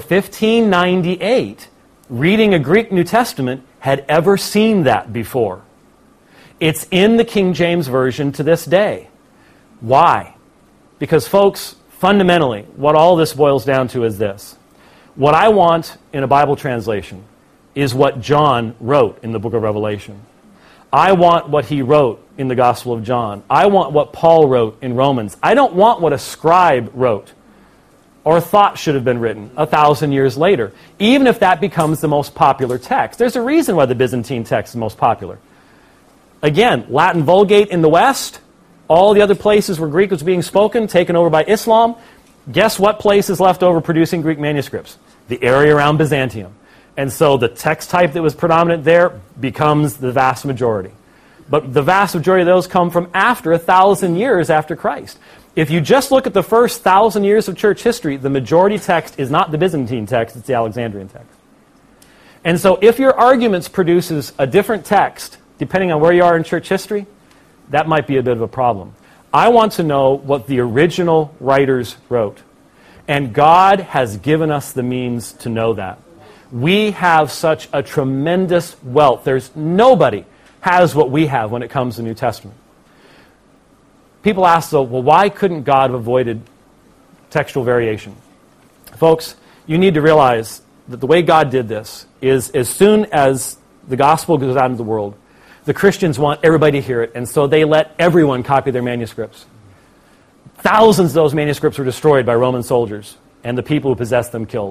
S2: 1598 reading a Greek New Testament had ever seen that before. It's in the King James Version to this day. Why? Because, folks, fundamentally, what all this boils down to is this. What I want in a Bible translation is what John wrote in the book of Revelation. I want what he wrote in the Gospel of John. I want what Paul wrote in Romans. I don't want what a scribe wrote or thought should have been written 1,000 years later, even if that becomes the most popular text. There's a reason why the Byzantine text is the most popular. Again, Latin Vulgate in the West, all the other places where Greek was being spoken, taken over by Islam. Guess what place is left over producing Greek manuscripts? The area around Byzantium. And so the text type that was predominant there becomes the vast majority. But the vast majority of those come from after 1,000 years after Christ. If you just look at the first 1,000 years of church history, the majority text is not the Byzantine text, it's the Alexandrian text. And so if your arguments produces a different text, depending on where you are in church history, that might be a bit of a problem. I want to know what the original writers wrote. And God has given us the means to know that. We have such a tremendous wealth. There's nobody has what we have when it comes to the New Testament. People ask, though, well, why couldn't God have avoided textual variation? Folks, you need to realize that the way God did this is as soon as the gospel goes out into the world, the Christians want everybody to hear it, and so they let everyone copy their manuscripts. Thousands of those manuscripts were destroyed by Roman soldiers, and the people who possessed them killed.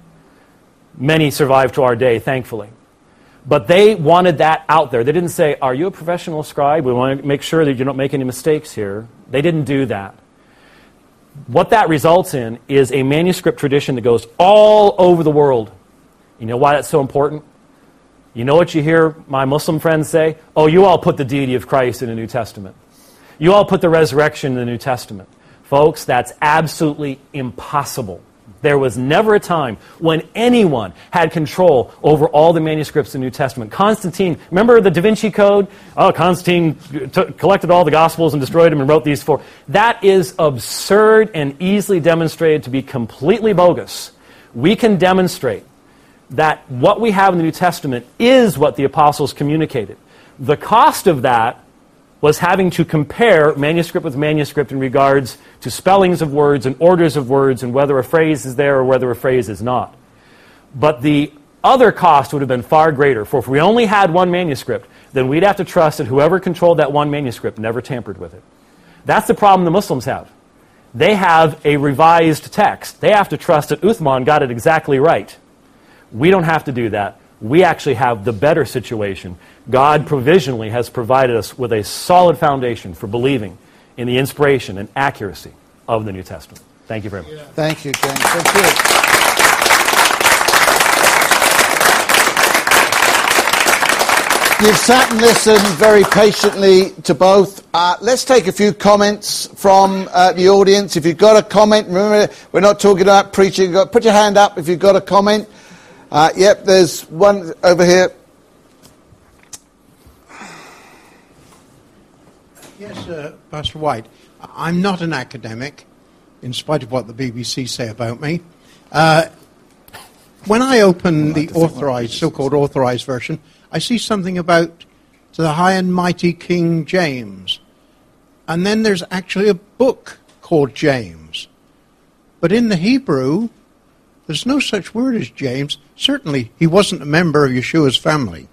S2: Many survive to our day, thankfully. But they wanted that out there. They didn't say, are you a professional scribe? We want to make sure that you don't make any mistakes here. They didn't do that. What that results in is a manuscript tradition that goes all over the world. You know why that's so important? You know what you hear my Muslim friends say? Oh, you all put the deity of Christ in the New Testament. You all put the resurrection in the New Testament. Folks, that's absolutely impossible. There was never a time when anyone had control over all the manuscripts in the New Testament. Constantine, remember the Da Vinci Code? Oh, Constantine collected all the Gospels and destroyed them and wrote these 4. That is absurd and easily demonstrated to be completely bogus. We can demonstrate that what we have in the New Testament is what the apostles communicated. The cost of that was having to compare manuscript with manuscript in regards to spellings of words and orders of words and whether a phrase is there or whether a phrase is not. But the other cost would have been far greater. For if we only had one manuscript, then we'd have to trust that whoever controlled that one manuscript never tampered with it. That's the problem the Muslims have. They have a revised text. They have to trust that Uthman got it exactly right. We don't have to do that. We actually have the better situation. God provisionally has provided us with a solid foundation for believing in the inspiration and accuracy of the New Testament. Thank you very much.
S1: Thank you, James. Thank you. You've sat and listened very patiently to both. Let's take a few comments from the audience. If you've got a comment, remember, we're not talking about preaching. Put your hand up if you've got a comment. Yep, there's one over here.
S4: Yes, Pastor White. I'm not an academic, in spite of what the BBC say about me. When I open the authorized, so-called authorized version, I see something about the high and mighty King James. And then there's actually a book called James. But in the Hebrew, there's no such word as James. Certainly, he wasn't a member of Yeshua's family.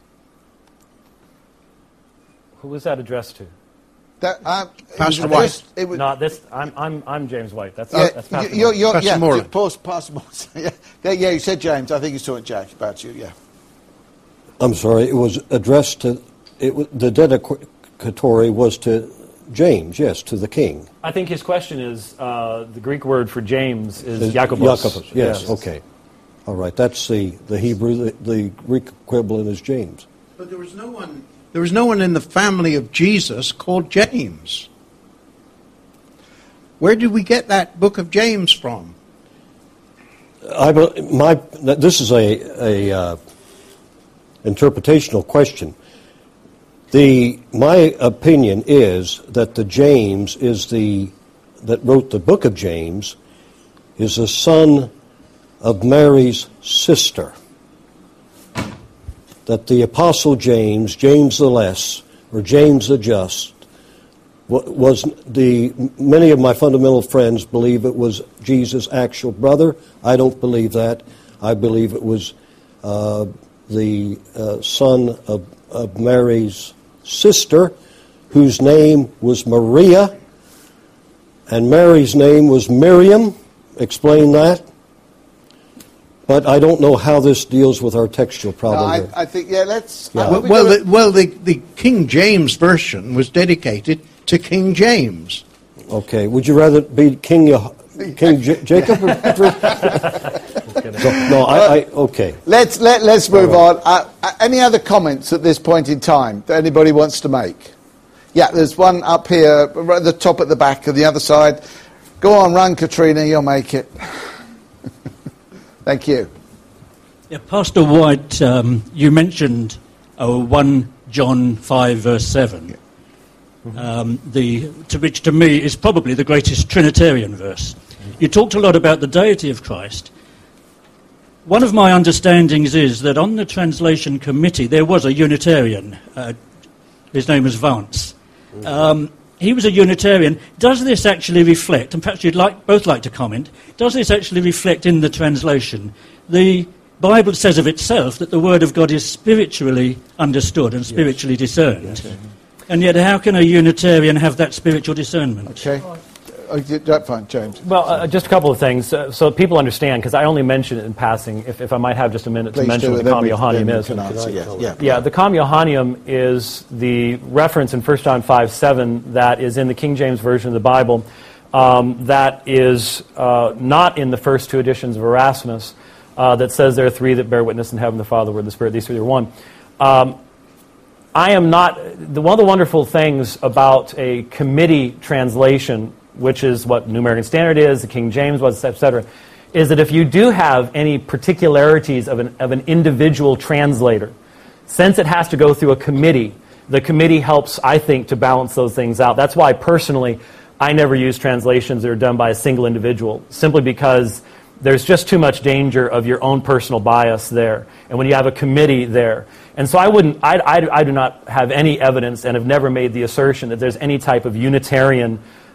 S2: Who was that addressed to?
S4: Pastor White.
S2: No, this. I'm James White. That's Pastor
S1: You're,
S2: White.
S1: yeah,
S4: Morley.
S1: Pastor Morley. Yeah, you said James. I think he's talking Jack about you. Yeah.
S3: I'm sorry. It was addressed to. The dedicatory was to James. Yes, to the king.
S2: I think his question is the Greek word for James is Jakobos.
S3: Jakobos. Yes. Okay. All right. That's the Hebrew. The Greek equivalent is James.
S4: But there was no one. There was no one in the family of Jesus called James. Where did we get that book of James from?
S3: This is a interpretational question. My opinion is that the James that wrote the book of James is the son of Mary's sister. That the Apostle James the Less, or James the Just, many of my fundamental friends believe it was Jesus' actual brother. I don't believe that. I believe it was the son of Mary's sister, whose name was Maria, and Mary's name was Miriam. Explain that. But I don't know how this deals with our textual problem.
S1: I think, let's...
S3: Yeah.
S4: The King James version was dedicated to King James.
S3: Okay. Would you rather be King Jacob? Okay.
S1: Let's move on. Any other comments at this point in time that anybody wants to make? Yeah, there's one up here, right at the top at the back of the other side. Go on, run, Katrina, you'll make it. Thank you.
S5: Yeah, Pastor White, you mentioned 1 John 5, verse 7, which to me is probably the greatest Trinitarian verse. You talked a lot about the deity of Christ. One of my understandings is that on the translation committee there was a Unitarian. His name was Vance. He was a Unitarian. Does this actually reflect, and perhaps you'd both like to comment, does this actually reflect in the translation? The Bible says of itself that the Word of God is spiritually understood and spiritually discerned. Yes. And yet how can a Unitarian have that spiritual discernment?
S1: Okay. Fine, James.
S2: Well, just a couple of things, so people understand, because I only mentioned it in passing, if I might have just a minute to mention what the Com Johanneum is. The Com Johanneum is the reference in 1 John 5:7 that is in the King James Version of the Bible, that is not in the first two editions of Erasmus, that says there are three that bear witness in heaven, the Father, the Word, and the Spirit. These three are one. I am not... One of the wonderful things about a committee translation, which is what New American Standard is, the King James was, etc., is that if you do have any particularities of an individual translator, since it has to go through a committee, the committee helps, I think, to balance those things out. That's why, personally, I never use translations that are done by a single individual, simply because there's just too much danger of your own personal bias there. And when you have a committee there. And so I do not have any evidence and have never made the assertion that there's any type of Unitarian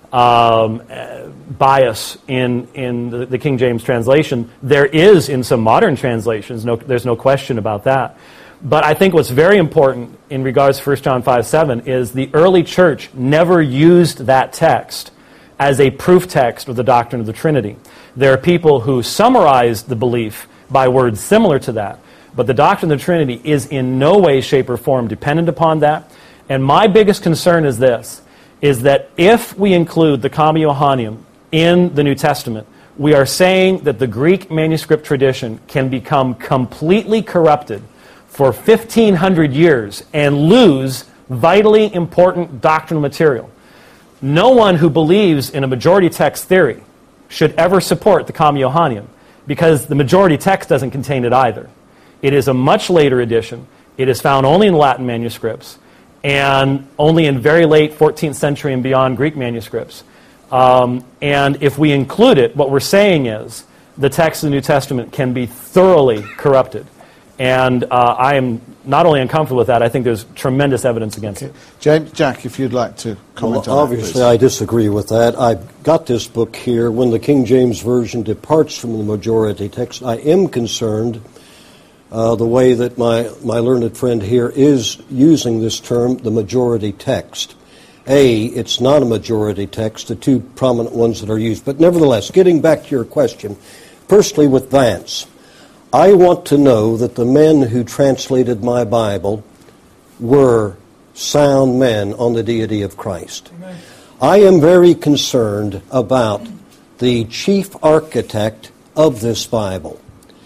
S2: bias in the King James translation. There is in some modern translations, there's no question about that. But I think what's very important in regards to 1 John 5:7 is the early church never used that text as a proof text of the doctrine of the Trinity. There are people who summarize the belief by words similar to that, but the doctrine of the Trinity is in no way, shape, or form dependent upon that. And my biggest concern is this, is that if we include the Com Johanneum in the New Testament, we are saying that the Greek manuscript tradition can become completely corrupted for 1,500 years and lose vitally important doctrinal material. No one who believes in a majority text theory should ever support the Com Johanneum, because the majority text doesn't contain it either. It is a much later edition. It is found only in Latin manuscripts, and only in very late 14th century and beyond Greek manuscripts. And if we include it, what we're saying is the text of the New Testament can be thoroughly corrupted. And I am not only uncomfortable with that, I think there's tremendous evidence against it.
S1: Jack, if you'd like to comment on
S3: obviously,
S1: that,
S3: I disagree with that. I've got this book here. When the King James Version departs from the majority text, I am concerned the way that my learned friend here is using this term, the majority text. It's not a majority text, the two prominent ones that are used. But nevertheless, getting back to your question, firstly with Vance, I want to know that the men who translated my Bible were sound men on the deity of Christ. Amen. I am very concerned about the chief architect of this Bible,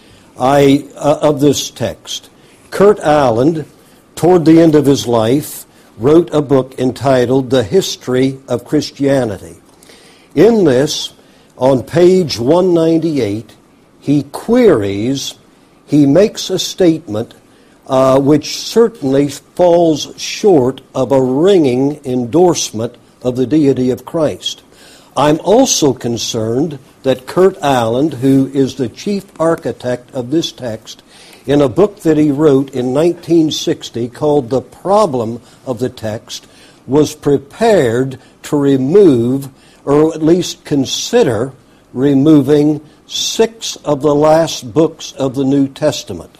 S3: of this text. Kurt Aland, toward the end of his life, wrote a book entitled The History of Christianity. In this, on page 198, he makes a statement which certainly falls short of a ringing endorsement of the deity of Christ. I'm also concerned that Kurt Aland, who is the chief architect of this text, in a book that he wrote in 1960 called The Problem of the Text, was prepared to remove, or at least consider removing, 6 of the last books of the New Testament.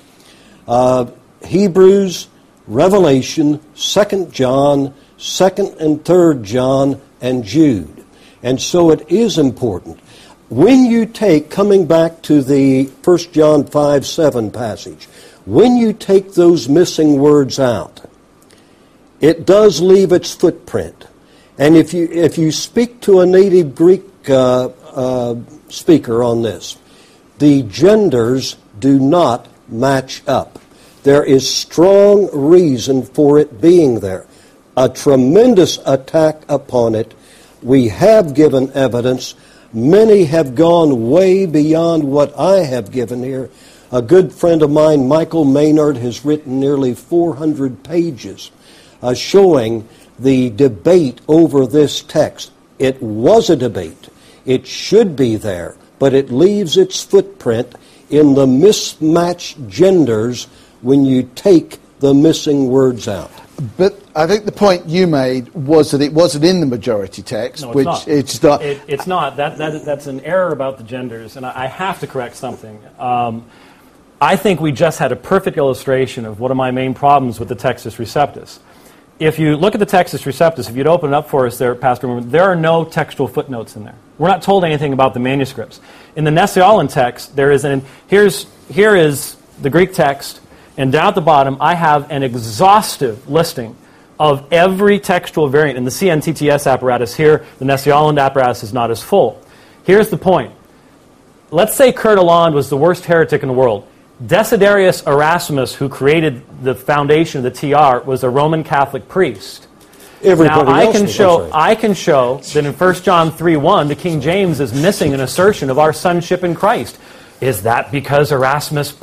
S3: Hebrews, Revelation, 2 John, 2 and 3 John, and Jude. And so it is important. When you take, coming back to the 1 John 5:7 passage, when you take those missing words out, it does leave its footprint. And if you speak to a native Greek speaker on this, the genders do not match up. There is strong reason for it being there. A tremendous attack upon it. We have given evidence. Many have gone way beyond what I have given here. A good friend of mine, Michael Maynard, has written nearly 400 pages showing the debate over this text. It was a debate. It should be there, but it leaves its footprint in the mismatched genders when you take the missing words out.
S1: But I think the point you made was that it wasn't in the majority text,
S2: no,
S1: which
S2: not.
S1: It's not.
S2: It's not. That's an error about the genders, and I have to correct something. I think we just had a perfect illustration of one of my main problems with the Textus Receptus. If you look at the Textus Receptus, if you'd open it up for us there, Pastor Mormon, there are no textual footnotes in there. We're not told anything about the manuscripts. In the Nestle-Aland text, here is the Greek text, and down at the bottom, I have an exhaustive listing of every textual variant. In the CNTTS apparatus here, the Nestle-Aland apparatus is not as full. Here's the point. Let's say Kurt Aland was the worst heretic in the world. Desiderius Erasmus, who created the foundation of the TR, was a Roman Catholic priest.
S3: Everybody
S2: now,
S3: else
S2: I can show that in 1 John 3:1, the King James is missing an assertion of our sonship in Christ. Is that because Erasmus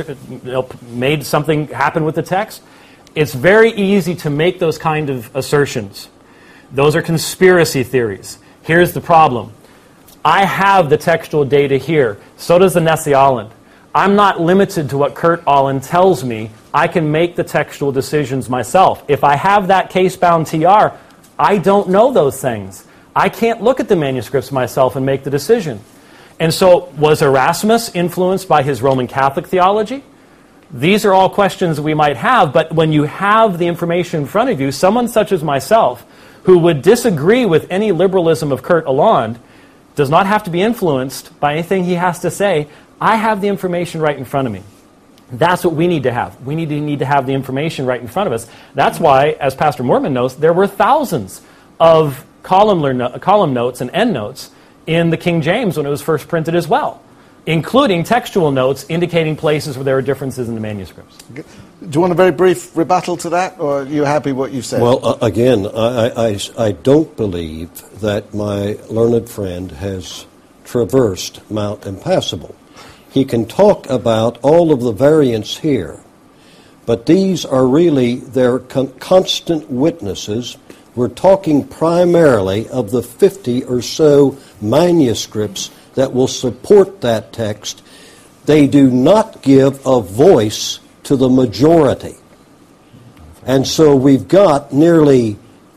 S2: made something happen with the text? It's very easy to make those kind of assertions. Those are conspiracy theories. Here's the problem. I have the textual data here. So does the Nestle-Aland. I'm not limited to what Kurt Aland tells me. I can make the textual decisions myself. If I have that case-bound TR, I don't know those things. I can't look at the manuscripts myself and make the decision. And so, was Erasmus influenced by his Roman Catholic theology? These are all questions we might have, but when you have the information in front of you, someone such as myself, who would disagree with any liberalism of Kurt Aland, does not have to be influenced by anything he has to say. I have the information right in front of me. That's what we need to have. We need to have the information right in front of us. That's why, as Pastor Mormon knows, there were thousands of column notes and endnotes in the King James when it was first printed as well, including textual notes indicating places where there were differences in the manuscripts.
S1: Do you want a very brief rebuttal to that, or are you happy what you've said?
S3: Well, again, I don't believe that my learned friend has traversed Mount Impassable. He can talk about all of the variants here, but these are really their constant witnesses. We're talking primarily of the 50 or so manuscripts that will support that text, they do not give a voice to the majority. And so we've got nearly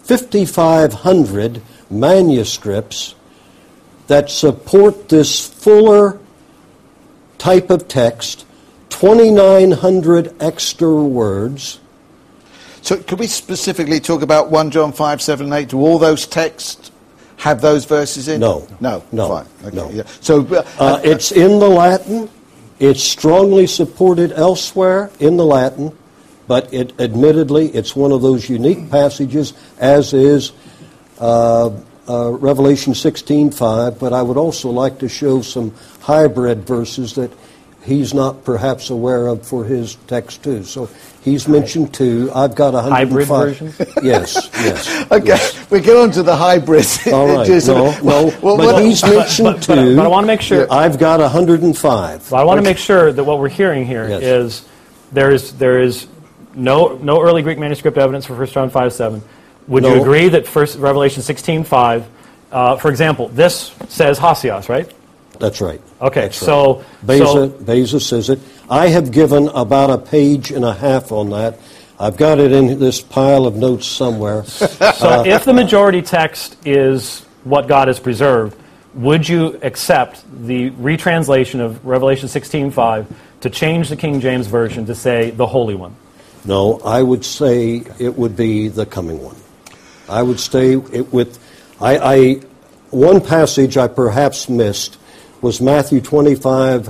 S3: 5,500 manuscripts that support this fuller type of text, 2,900 extra words.
S1: So could we specifically talk about 1 John 5, 7, and 8? Do all those texts have those verses in?
S3: No.
S1: No. Fine. Okay.
S3: No.
S1: Yeah. So
S3: it's in the Latin. It's strongly supported elsewhere in the Latin, but admittedly it's one of those unique passages, as is Revelation 16:5. But I would also like to show some hybrid verses that he's not perhaps aware of for his text too. So he's mentioned two. I've got 105.
S2: Hybrid versions?
S3: Yes.
S1: okay,
S3: yes.
S1: we get on to the hybrids.
S3: All right. But he's mentioned two.
S2: But I want to make sure.
S3: I've got 105.
S2: Well, I want to make sure that what we're hearing here is there is no early Greek manuscript evidence for 1 John 5:7. Would you agree that Revelation 16:5, for example, this says Hasios, right?
S3: That's right.
S2: Okay,
S3: That's right.
S2: so
S3: Beza says it. I have given about a page and a half on that. I've got it in this pile of notes somewhere.
S2: So if the majority text is what God has preserved, would you accept the retranslation of Revelation 16:5 to change the King James Version to say the Holy One?
S3: No, I would say it would be the coming one. I would stay with... one passage I perhaps missed was Matthew 24,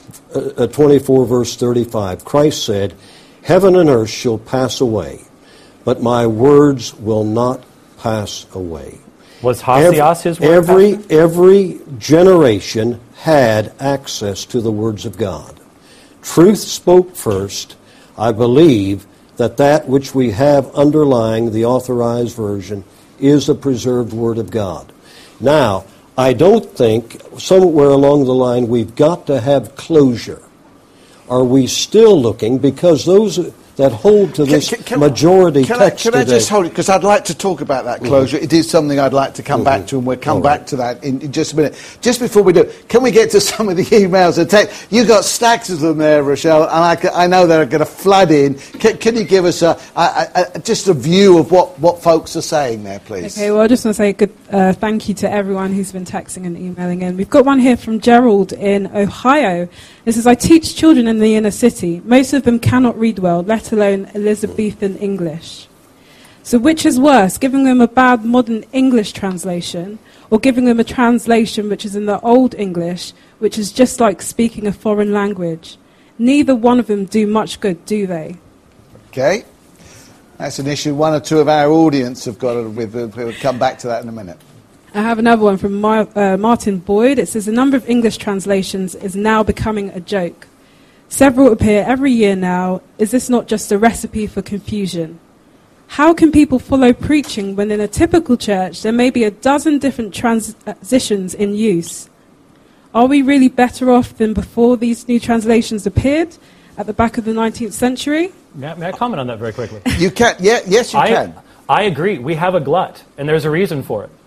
S3: verse 35. Christ said, "Heaven and earth shall pass away, but my words will not pass away."
S2: Was Hasios his word?
S3: Every generation had access to the words of God. Truth spoke first. I believe that which we have underlying the Authorized Version is the preserved Word of God. Now, I don't think somewhere along the line we've got to have closure. Are we still looking, because those that hold to this majority text
S1: today... Can I just hold it, because I'd like to talk about that closure. It is something I'd like to come back to, and we'll come back to that in just a minute. Just before we do, can we get to some of the emails and text? You've got stacks of them there, Rochelle, and I know they're going to flood in. Can you give us just a view of what folks are saying there, please?
S6: Okay, well, I just want to say good thank you to everyone who's been texting and emailing in. We've got one here from Gerald in Ohio. It says, "I teach children in the inner city. Most of them cannot read well, let alone Elizabethan English. So which is worse, giving them a bad modern English translation, or giving them a translation which is in the Old English, which is just like speaking a foreign language? Neither one of them do much good, do they?" Okay.
S1: That's an issue one or two of our audience have got with. We'll come back to that in a minute.
S6: I have another one from Martin Boyd. It says, "The number of English translations is now becoming a joke. Several appear every year now. Is this not just a recipe for confusion? How can people follow preaching when in a typical church there may be a dozen different transitions in use? Are we really better off than before these new translations appeared at the back of the 19th century?"
S2: May I comment on that very quickly?
S1: You can. Yes, you can.
S2: I agree. We have a glut, and there's a reason for it.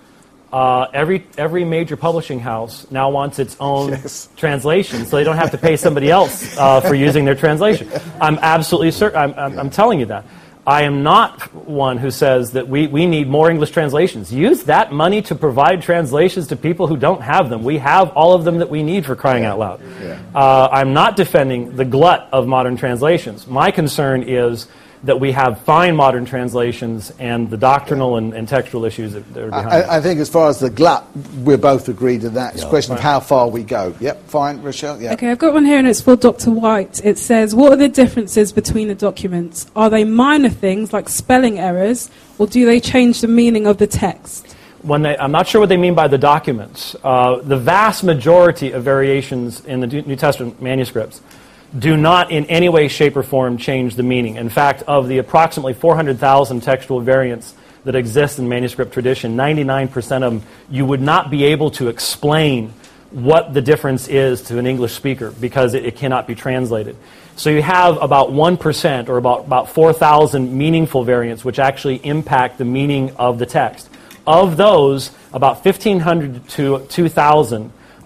S2: Every major publishing house now wants its own translation, so they don't have to pay somebody else for using their translation. I'm absolutely certain. I'm telling you that. I am not one who says that we need more English translations. Use that money to provide translations to people who don't have them. We have all of them that we need, for crying out loud. I'm not defending the glut of modern translations. My concern is that we have fine modern translations and the doctrinal and textual issues that are behind it.
S1: I think as far as the glut, we're both agreed in that. It's a question of how far we go. Yep, fine, Rochelle? Yeah.
S6: Okay, I've got one here and it's for Dr. White. It says, "What are the differences between the documents? Are they minor things like spelling errors, or do they change the meaning of the text?"
S2: I'm not sure what they mean by the documents. The vast majority of variations in the New Testament manuscripts do not in any way, shape, or form change the meaning. In fact, of the approximately 400,000 textual variants that exist in manuscript tradition, 99% of them, you would not be able to explain what the difference is to an English speaker because it cannot be translated. So you have about 1% or about 4,000 meaningful variants which actually impact the meaning of the text. Of those, about 1,500 to 2,000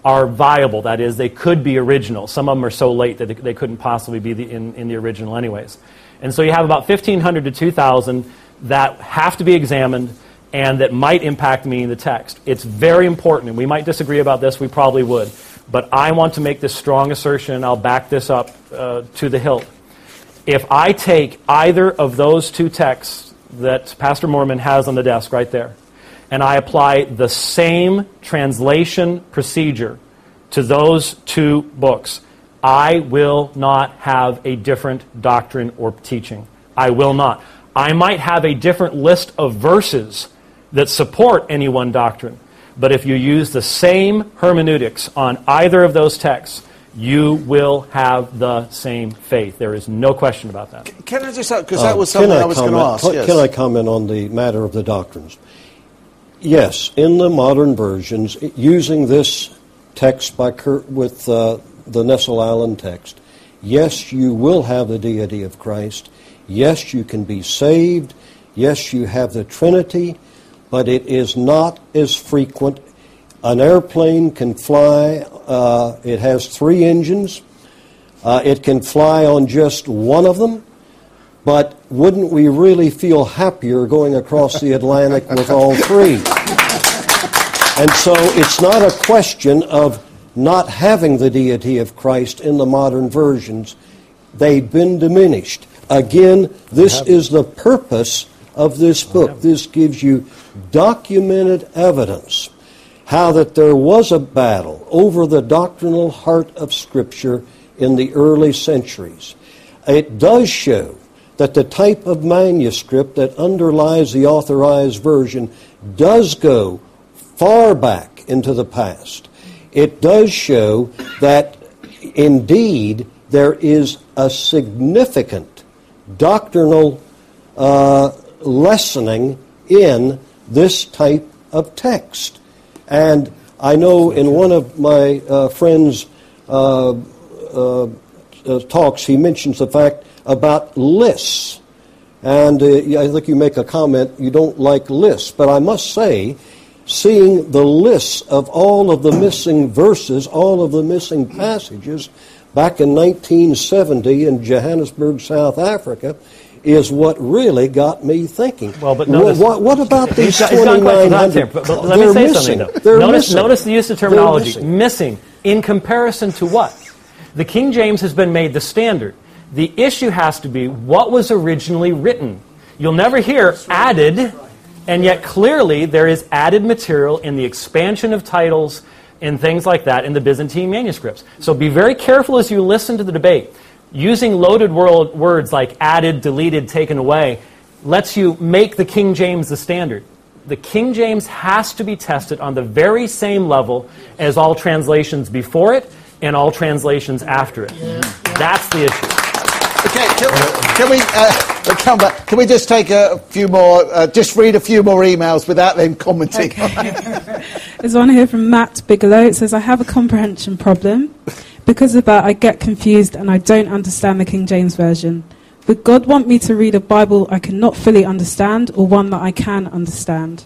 S2: are viable. That is, they could be original. Some of them are so late that they couldn't possibly be in the original anyways. And so you have about 1,500 to 2,000 that have to be examined and that might impact meaning of the text. It's very important, and we might disagree about this, we probably would, but I want to make this strong assertion, and I'll back this up to the hilt. If I take either of those two texts that Pastor Moorman has on the desk right there, and I apply the same translation procedure to those two books, I will not have a different doctrine or teaching. I will not. I might have a different list of verses that support any one doctrine, but if you use the same hermeneutics on either of those texts, you will have the same faith. There is no question about that.
S1: Can I just, because that was something I was going to ask. Yes.
S3: Can I comment on the matter of the doctrines? Yes, in the modern versions, using this text with the Nestle Aland text, yes, you will have the deity of Christ. Yes, you can be saved. Yes, you have the Trinity, but it is not as frequent. An airplane can fly. It has 3 engines. It can fly on just one of them. But wouldn't we really feel happier going across the Atlantic with all 3? And so it's not a question of not having the deity of Christ in the modern versions. They've been diminished. Again, this is the purpose of this book. This gives you documented evidence how that there was a battle over the doctrinal heart of Scripture in the early centuries. It does show that the type of manuscript that underlies the authorized version does go far back into the past. It does show that indeed there is a significant doctrinal lessening in this type of text. And I know in one of my friends' talks, he mentions the fact about lists. And I think you make a comment, you don't like lists. But I must say, seeing the lists of all of the missing verses, all of the missing passages, back in 1970 in Johannesburg, South Africa, is what really got me thinking.
S2: Well, but notice,
S3: what about these 2,900?
S2: But let me say something, though. Notice the use of terminology. Missing. In comparison to what? The King James has been made the standard. The issue has to be what was originally written. You'll never hear added, and yet clearly there is added material in the expansion of titles and things like that in the Byzantine manuscripts. So be very careful as you listen to the debate. Using loaded words like added, deleted, taken away lets you make the King James the standard. The King James has to be tested on the very same level as all translations before it and all translations after it. That's the issue.
S1: Okay, can we come back? Can we just take a few more, just read a few more emails without them commenting?
S6: Okay. There's one here from Matt Bigelow. It says, I have a comprehension problem. Because of that, I get confused and I don't understand the King James Version. Would God want me to read a Bible I cannot fully understand or one that I can understand?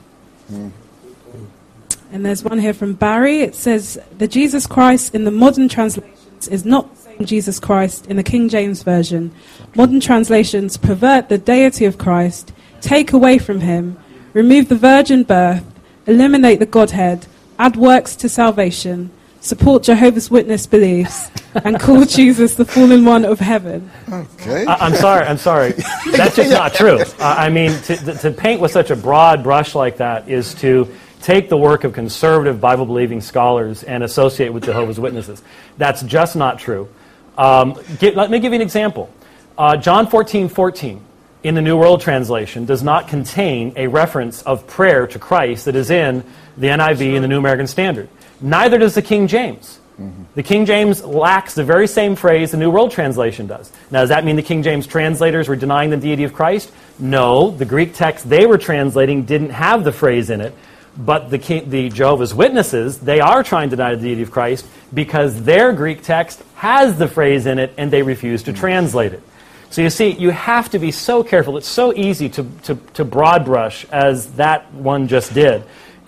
S6: And there's one here from Barry. It says, the Jesus Christ in the modern translations is not the same Jesus Christ in the King James Version. Modern translations pervert the deity of Christ, take away from him, remove the virgin birth, eliminate the Godhead, add works to salvation, support Jehovah's Witness beliefs, and call Jesus the fallen one of heaven.
S1: Okay.
S2: I'm sorry. That's just not true. I mean, to paint with such a broad brush like that is to take the work of conservative Bible-believing scholars and associate with Jehovah's Witnesses. That's just not true. Let me give you an example. John 14:14 in the New World Translation does not contain a reference of prayer to Christ that is in the NIV and the New American Standard. Neither does the King James. The King James lacks the very same phrase the New World Translation does. Now, does that mean the King James translators were denying the deity of Christ? No, the Greek text they were translating didn't have the phrase in it. But the Jehovah's Witnesses, they are trying to deny the deity of Christ because their Greek text has the phrase in it and they refuse to translate it. So you see, you have to be so careful. It's so easy to broad brush as that one just did.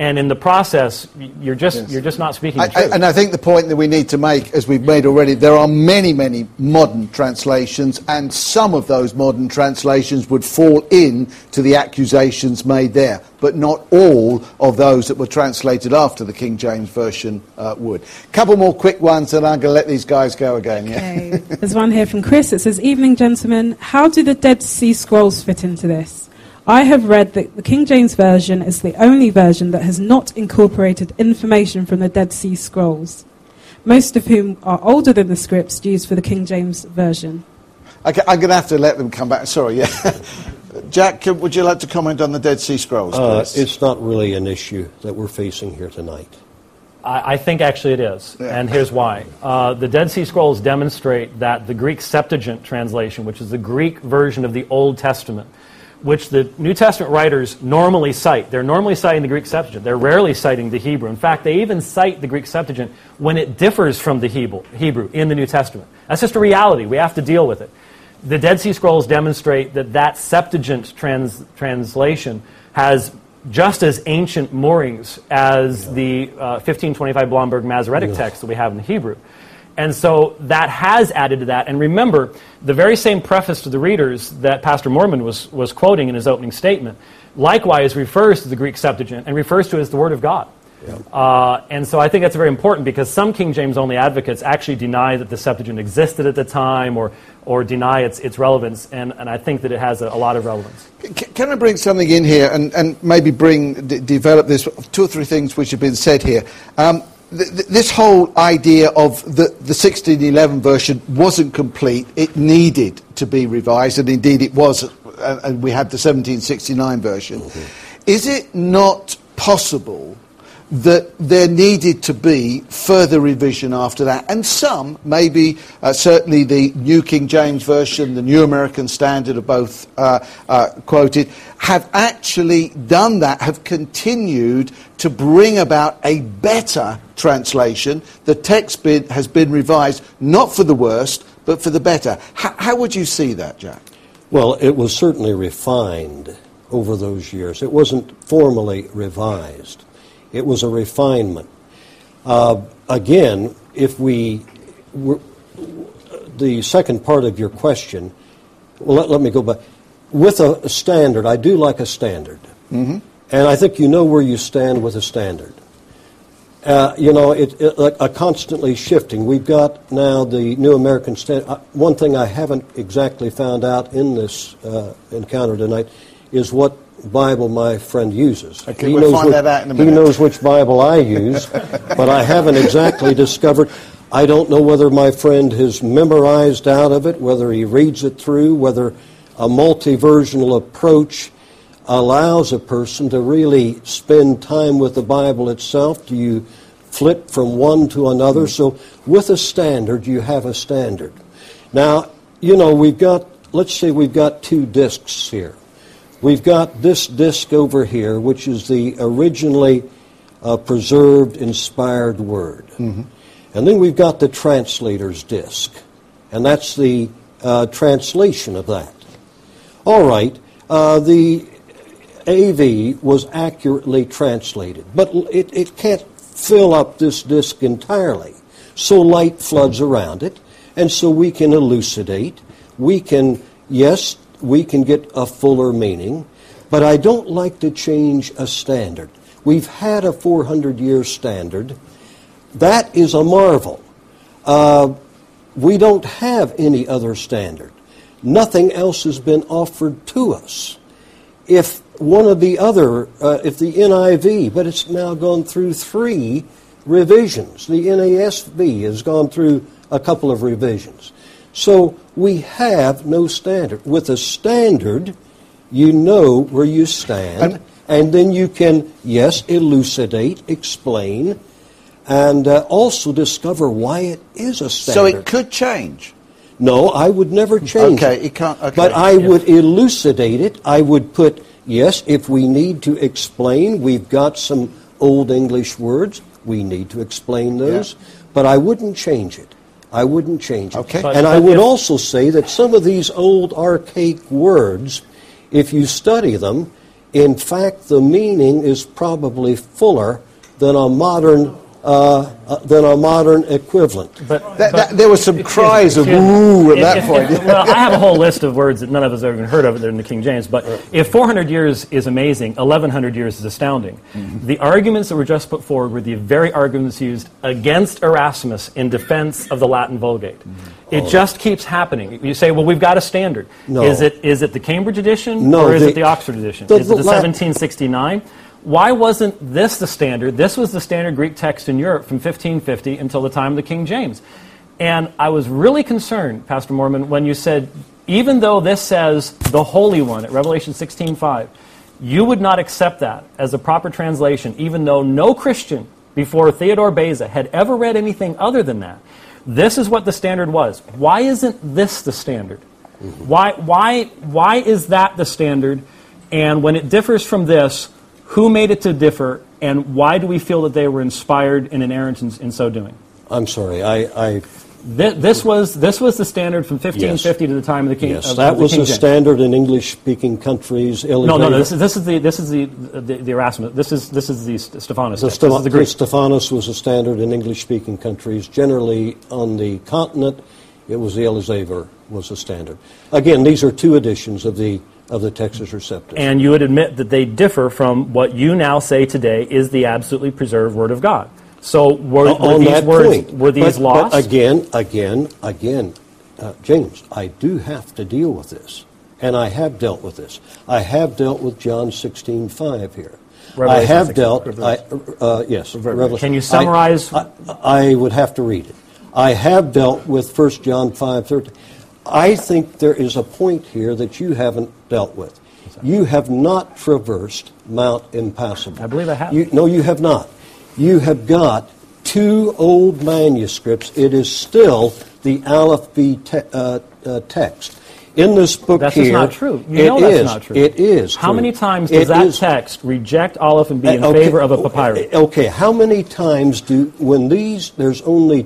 S2: And in the process, you're just not speaking the truth.
S1: And I think the point that we need to make, as we've made already, there are many, many modern translations, and some of those modern translations would fall in to the accusations made there, but not all of those that were translated after the King James Version would. A couple more quick ones, and I'm going to let these guys go again. Yeah?
S6: Okay. There's one here from Chris. It says, "Evening, gentlemen. How do the Dead Sea Scrolls fit into this? I have read that the King James Version is the only version that has not incorporated information from the Dead Sea Scrolls, most of whom are older than the scripts used for the King James Version."
S1: Okay, I'm going to have to let them come back. Sorry, yeah. Jack, would you like to comment on the Dead Sea Scrolls, please?
S3: It's not really an issue that we're facing here tonight.
S2: I think actually it is,
S1: Yeah.
S2: and here's why. The Dead Sea Scrolls demonstrate that the Greek Septuagint translation, which is the Greek version of the Old Testament, which the New Testament writers normally cite. They're normally citing the Greek Septuagint. They're rarely citing the Hebrew. In fact, they even cite the Greek Septuagint when it differs from the Hebrew in the New Testament. That's just a reality. We have to deal with it. The Dead Sea Scrolls demonstrate that Septuagint translation has just as ancient moorings as the 1525 Blomberg Masoretic text that we have in the Hebrew. And so that has added to that. And remember, the very same preface to the readers that Pastor Moorman was quoting in his opening statement likewise refers to the Greek Septuagint and refers to it as the Word of God. Yeah. And so I think that's very important, because some King James-only advocates actually deny that the Septuagint existed at the time or deny its relevance, and I think that it has a lot of relevance.
S1: Can I bring something in here and maybe develop this, two or three things which have been said here? This whole idea of the 1611 version wasn't complete. It needed to be revised, and indeed it was, and we had the 1769 version. Mm-hmm. Is it not possible that there needed to be further revision after that? And some, maybe certainly the New King James Version, the New American Standard are both quoted, have actually done that, have continued to bring about a better translation. The text has been revised, not for the worst, but for the better. How would you see that, Jack?
S3: Well, it was certainly refined over those years. It wasn't formally revised. It was a refinement. Again, if the second part of your question, well, let me go back. With a standard, I do like a standard. Mm-hmm. And I think you know where you stand with a standard. It's constantly shifting. We've got now the New American Standard. One thing I haven't exactly found out in this encounter tonight is what Bible my friend uses.
S1: Okay, we'll find that out in a minute.
S3: He knows which Bible I use, but I haven't exactly discovered. I don't know whether my friend has memorized out of it, whether he reads it through, whether a multi-versional approach allows a person to really spend time with the Bible itself. Do you flip from one to another? So with a standard, you have a standard. Now, let's say we've got two discs here. We've got this disc over here, which is the originally preserved, inspired Word. Mm-hmm. And then we've got the translator's disc, and that's the translation of that. All right, the AV was accurately translated, but it can't fill up this disc entirely. So light floods around it, and so we can elucidate. We can get a fuller meaning, but I don't like to change a standard. We've had a 400-year standard. That is a marvel. We don't have any other standard. Nothing else has been offered to us. If one of the other, if the NIV, but it's now gone through 3 revisions. The NASB has gone through a couple of revisions. So we have no standard. With a standard, you know where you stand, and then you can, elucidate, explain, and also discover why it is a standard.
S1: So it could change?
S3: No, I would never change it.
S1: It can't. Okay.
S3: But I would elucidate it. I would put, if we need to explain, we've got some Old English words, we need to explain those, but I wouldn't change it. I wouldn't change it.
S1: Okay.
S3: And I would also say that some of these old archaic words, if you study them, in fact, the meaning is probably fuller than a modern equivalent.
S1: There were some cries of "ooh" at that point.
S2: Well, I have a whole list of words that none of us have even heard of in the King James. But if 400 years is amazing, 1,100 years is astounding. Mm-hmm. The arguments that were just put forward were the very arguments used against Erasmus in defense of the Latin Vulgate. Mm-hmm. It just keeps happening. You say, well, we've got a standard.
S3: No.
S2: Is it the Cambridge edition,
S3: no,
S2: or is it the Oxford edition? Is it the 1769? Why wasn't this the standard? This was the standard Greek text in Europe from 1550 until the time of the King James. And I was really concerned, Pastor Moorman, when you said, even though this says the Holy One at Revelation 16:5, you would not accept that as a proper translation, even though no Christian before Theodore Beza had ever read anything other than that. This is what the standard was. Why isn't this the standard? Mm-hmm. Why is that the standard? And when it differs from this, who made it to differ, and why do we feel that they were inspired and inerrant in so doing?
S3: I'm sorry,
S2: This was the standard from 1550 to the time of the King.
S3: Yes, that was the standard in English-speaking countries.
S2: No. This is the Erasmus. This is the Stephanus.
S3: The Greek. Stephanus was a standard in English-speaking countries. Generally, on the continent, it was the Elizabeth was a standard. Again, these are two editions of the Textus Receptus.
S2: And you would admit that they differ from what you now say today is the absolutely preserved Word of God. So were these words lost?
S3: But again, James, I do have to deal with this, and I have dealt with this. I have dealt with John 16:5 here.
S2: Revelation
S3: I have
S2: 16,
S3: dealt.
S2: Yes.
S3: Revelation.
S2: Can you summarize?
S3: I would have to read it. I have dealt with 1 John 5:13. I think there is a point here that you haven't dealt with. You have not traversed Mount Impassable.
S2: I believe I have.
S3: No, you have not. You have got two old manuscripts. It is still the Aleph B text. In this book
S2: that's
S3: here...
S2: That's not true. You know that's not true.
S3: It is
S2: How
S3: true.
S2: many times does that text reject Aleph and B in favor of a papyrus?
S3: Okay, how many times there's only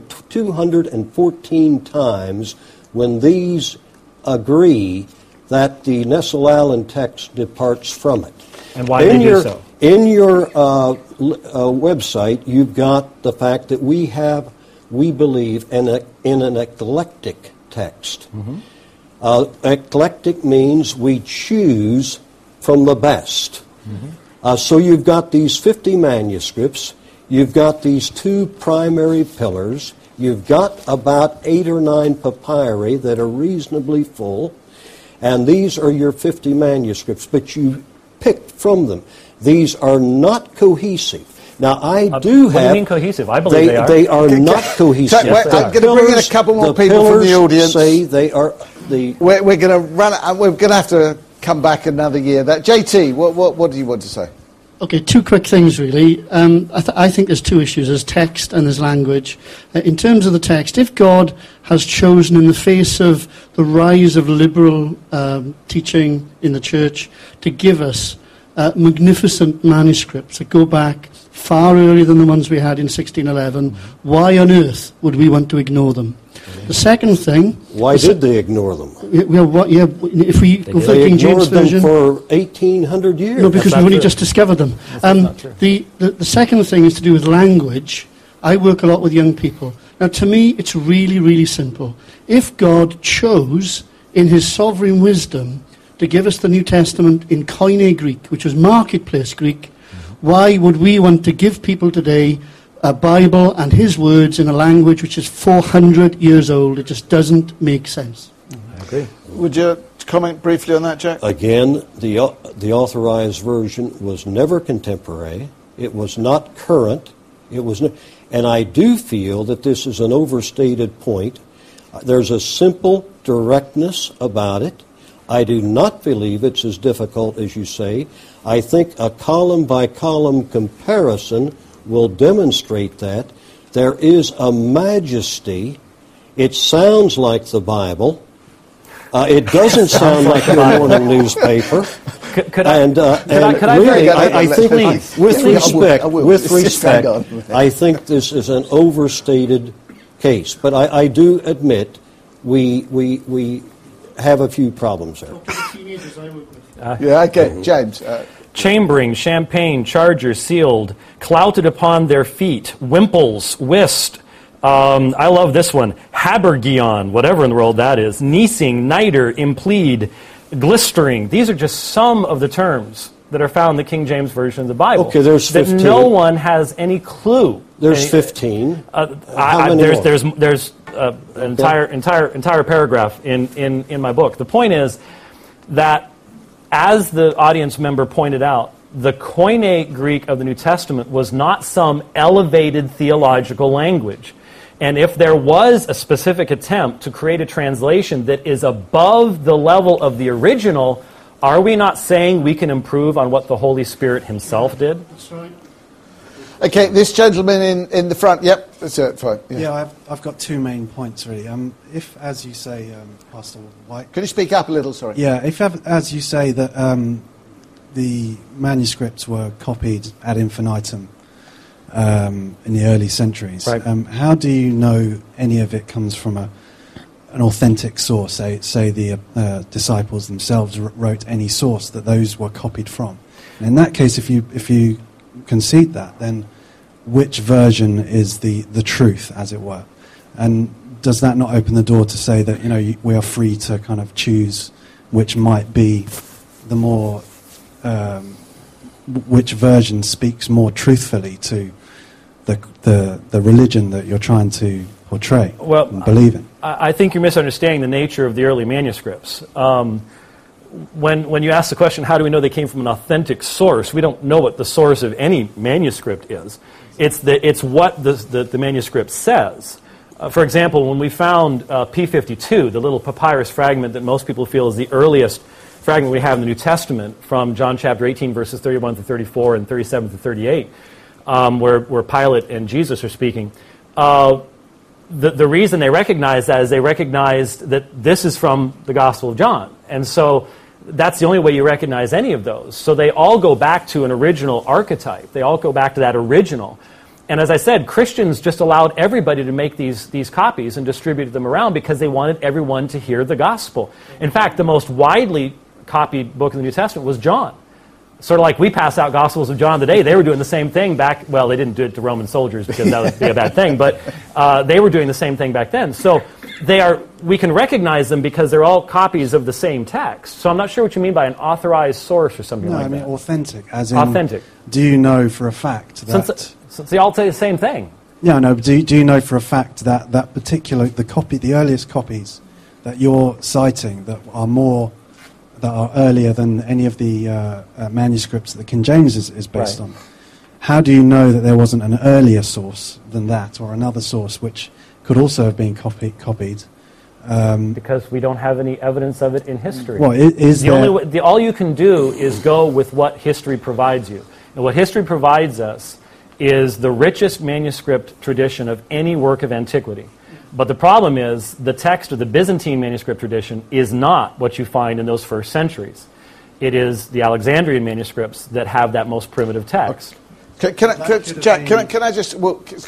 S3: 214 times when these agree that the Nestle-Aland text departs from it.
S2: And why do they do so?
S3: In your website, you've got the fact that we believe in an eclectic text. Mm-hmm. Eclectic means we choose from the best. Mm-hmm. So you've got these 50 manuscripts, you've got these two primary pillars, you've got about 8 or 9 papyri that are reasonably full, and these are your 50 manuscripts, but you picked from them. These are not cohesive. Now, I do have...
S2: What do you mean cohesive? I believe they are.
S3: They are not cohesive.
S1: Yes, I'm going to bring in a couple more people from the audience.
S3: Say they are the...
S1: We're going to run... We're going to have to come back another year. JT, what do you want to say?
S7: Okay, two quick things, really. I think there's two issues. There's text and there's language. In terms of the text, if God has chosen in the face of the rise of liberal teaching in the church to give us magnificent manuscripts that go back far earlier than the ones we had in 1611, why on earth would we want to ignore them? The second thing...
S3: Why did they ignore them?
S7: If we go for the King James Version...
S3: for 1,800 years.
S7: No, because we only just discovered them. The second thing is to do with language. I work a lot with young people. Now, to me, it's really, really simple. If God chose, in his sovereign wisdom, to give us the New Testament in Koine Greek, which was marketplace Greek, why would we want to give people today a Bible and his words in a language which is 400 years old? It just doesn't make sense.
S2: I agree.
S1: Would you comment briefly on that, Jack?
S3: Again, the authorized version was never contemporary. It was not current. And I do feel that this is an overstated point. There's a simple directness about it. I do not believe it's as difficult as you say. I think a column-by-column comparison will demonstrate that. There is a majesty. It sounds like the Bible. It doesn't sound like your morning newspaper. I think, with respect, I think this is an overstated case. But I do admit we have a few problems there.
S1: Okay, James.
S2: chambering, champagne, charger, sealed, clouted upon their feet, wimples, whist. I love this one. Habergeon, whatever in the world that is. Neasing, niter, implead, glistering. These are just some of the terms that are found in the King James Version of the Bible.
S3: Okay, there's 15.
S2: That no one has any clue.
S3: There's 15.
S2: There's an entire paragraph in my book. The point is that, as the audience member pointed out, the Koine Greek of the New Testament was not some elevated theological language. And if there was a specific attempt to create a translation that is above the level of the original, are we not saying we can improve on what the Holy Spirit himself did?
S7: That's right.
S1: Okay, this gentleman in the front. Yep, that's it. Fine.
S8: Yeah, I've got two main points, really. If, as you say, Pastor White...
S1: Can you speak up a little, sorry?
S8: Yeah, if, as you say, that the manuscripts were copied ad infinitum in the early centuries,
S2: right.
S8: How do you know any of it comes from an authentic source? Say the disciples themselves wrote any source that those were copied from. And in that case, if you concede that, then which version is the truth, as it were? And does that not open the door to say that, you know, we are free to kind of choose which might be the more which version speaks more truthfully to the religion that you're trying to portray and believe in?
S2: I think you're misunderstanding the nature of the early manuscripts. When you ask the question, how do we know they came from an authentic source, we don't know what the source of any manuscript is. It's what the manuscript says. For example, when we found P52, the little papyrus fragment that most people feel is the earliest fragment we have in the New Testament, from John chapter 18, verses 31 to 34 and 37 to 38, where Pilate and Jesus are speaking, the reason they recognized that is they recognized that this is from the Gospel of John. And so that's the only way you recognize any of those. So they all go back to an original archetype. They all go back to that original. And as I said, Christians just allowed everybody to make these copies and distributed them around because they wanted everyone to hear the gospel. In fact, the most widely copied book in the New Testament was John. Sort of like we pass out Gospels of John today. They were doing the same thing back, well, they didn't do it to Roman soldiers because that would be a bad thing, but they were doing the same thing back then. So we can recognize them because they're all copies of the same text. So I'm not sure what you mean by an authorized source or something like that. No, I mean
S8: authentic, as in...
S2: Authentic.
S8: Do you know for a fact that...
S2: Since they all say the same thing.
S8: Yeah, no, but do you know for a fact that that particular, the earliest copies that you're citing that are earlier than any of the manuscripts that the King James is based on. How do you know that there wasn't an earlier source than that, or another source which could also have been copied?
S2: Because we don't have any evidence of it in history.
S8: Well,
S2: all you can do is go with what history provides you. And what history provides us is the richest manuscript tradition of any work of antiquity. But the problem is the text of the Byzantine manuscript tradition is not what you find in those first centuries. It is the Alexandrian manuscripts that have that most primitive text.
S1: Can I just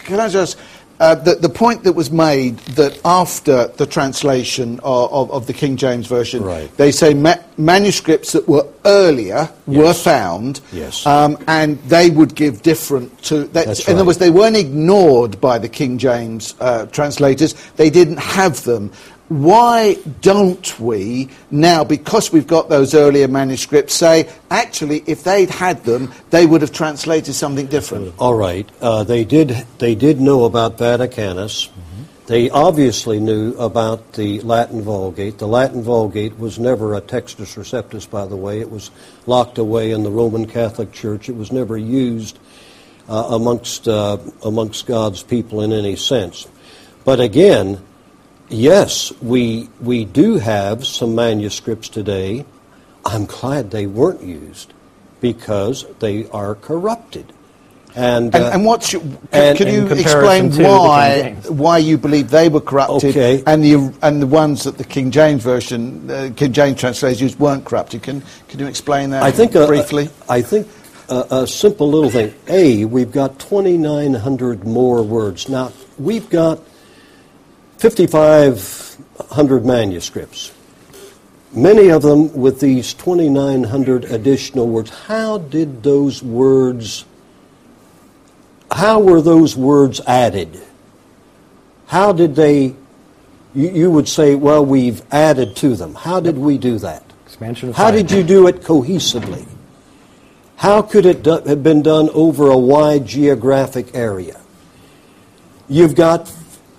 S1: the point that was made that after the translation of the King James Version, they say manuscripts that were earlier were found, and they would give different to... in other words, they weren't ignored by the King James translators. They didn't have them. Why don't we now, because we've got those earlier manuscripts, say, actually, if they'd had them, they would have translated something different?
S3: All right. They did know about Vaticanus. Mm-hmm. They obviously knew about the Latin Vulgate. The Latin Vulgate was never a Textus Receptus, by the way. It was locked away in the Roman Catholic Church. It was never used amongst God's people in any sense. But again... yes, we do have some manuscripts today. I'm glad they weren't used because they are corrupted. And
S1: what's can you explain why you believe they were corrupted and the ones that the King James Version, King James translators used weren't corrupted? Can you explain that briefly?
S3: I think a simple little thing. We've got 2,900 more words. Now, we've got 5,500 manuscripts. many of them with these 2,900 additional words. How were those words added? How did they, you would say, well, we've added to them. How did we do that?
S2: Expansion of
S3: How did you do it cohesively? How could it have been done over a wide geographic area? You've got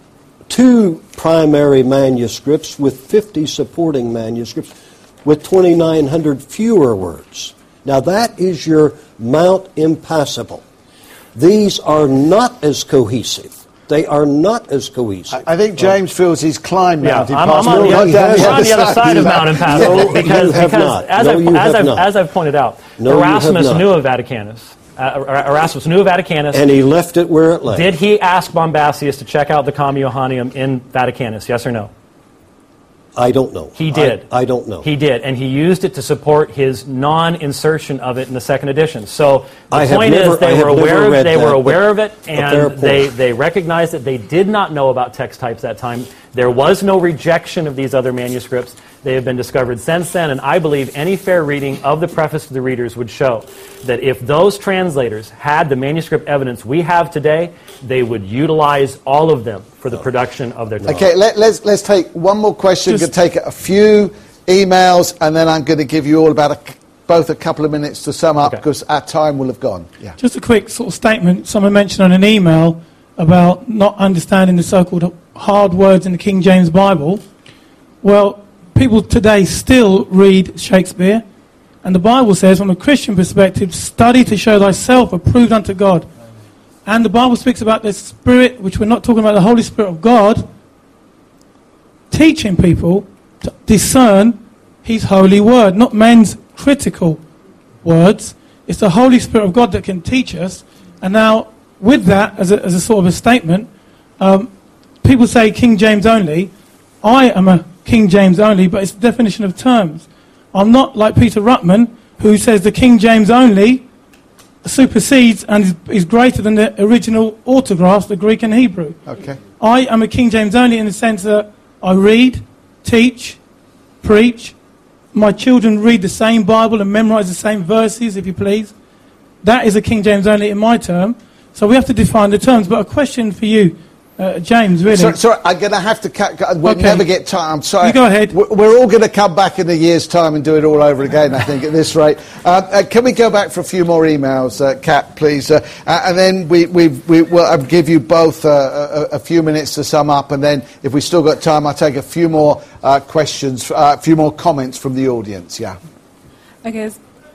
S3: 2 primary manuscripts with 50 supporting manuscripts with 2,900 fewer words. Now that is your Mount Impassable. These are not as cohesive. They are not as cohesive.
S1: I think James feels he's climbed Mount
S2: I'm
S1: Impassable.
S2: on the other side of Mount Impassable
S3: No,
S2: because
S3: you have not.
S2: as I've pointed out,
S3: No, you have
S2: Erasmus
S3: not.
S2: knew of Vaticanus. Erasmus knew of Vaticanus.
S3: And he left it where it lay.
S2: Did he ask Bombasius to check out the Comma Johanneum in Vaticanus? Yes or no?
S3: I don't know.
S2: He did.
S3: I don't know.
S2: He did, and he used it to support his non-insertion of it in the second edition. So the point is, they were aware of it, and they recognized that they did not know about text types that time. There was no rejection of these other manuscripts. They have been discovered since then, and I believe any fair reading of the preface to the readers would show that if those translators had the manuscript evidence we have today, they would utilize all of them for the production of their text.
S1: Okay, let's take one more question. We're going to take a few emails, and then I'm going to give you all about both a couple of minutes to sum up, because our time will have gone. Yeah.
S9: Just a quick sort of statement. Someone mentioned on an email about not understanding the so-called hard words in the King James Bible. Well, people today still read Shakespeare, and the Bible says, from a Christian perspective, study to show thyself approved unto God. And the Bible speaks about the Spirit, which we're not talking about the Holy Spirit of God, teaching people to discern His holy word, not men's critical words. It's the Holy Spirit of God that can teach us. And now, with that, as a sort of a statement, people say King James only. I am a King James only, but it's the definition of terms. I'm not like Peter Ruttman, who says the King James only supersedes and is greater than the original autographs, the Greek and Hebrew.
S1: Okay.
S9: I am a King James only in the sense that I read, teach, preach. My children read the same Bible and memorize the same verses, if you please. That is a King James only in my term. So we have to define the terms. But a question for you, James, really.
S1: Sorry, I'm going to have to cut. We'll never get time. I'm sorry.
S9: You go ahead.
S1: We're all going to come back in a year's time and do it all over again, I think, at this rate. Can we go back for a few more emails, Kat, please? And then we'll give you both a few minutes to sum up, and then if we still got time, I'll take a few more questions, a few more comments from the audience. Yeah.
S6: Okay.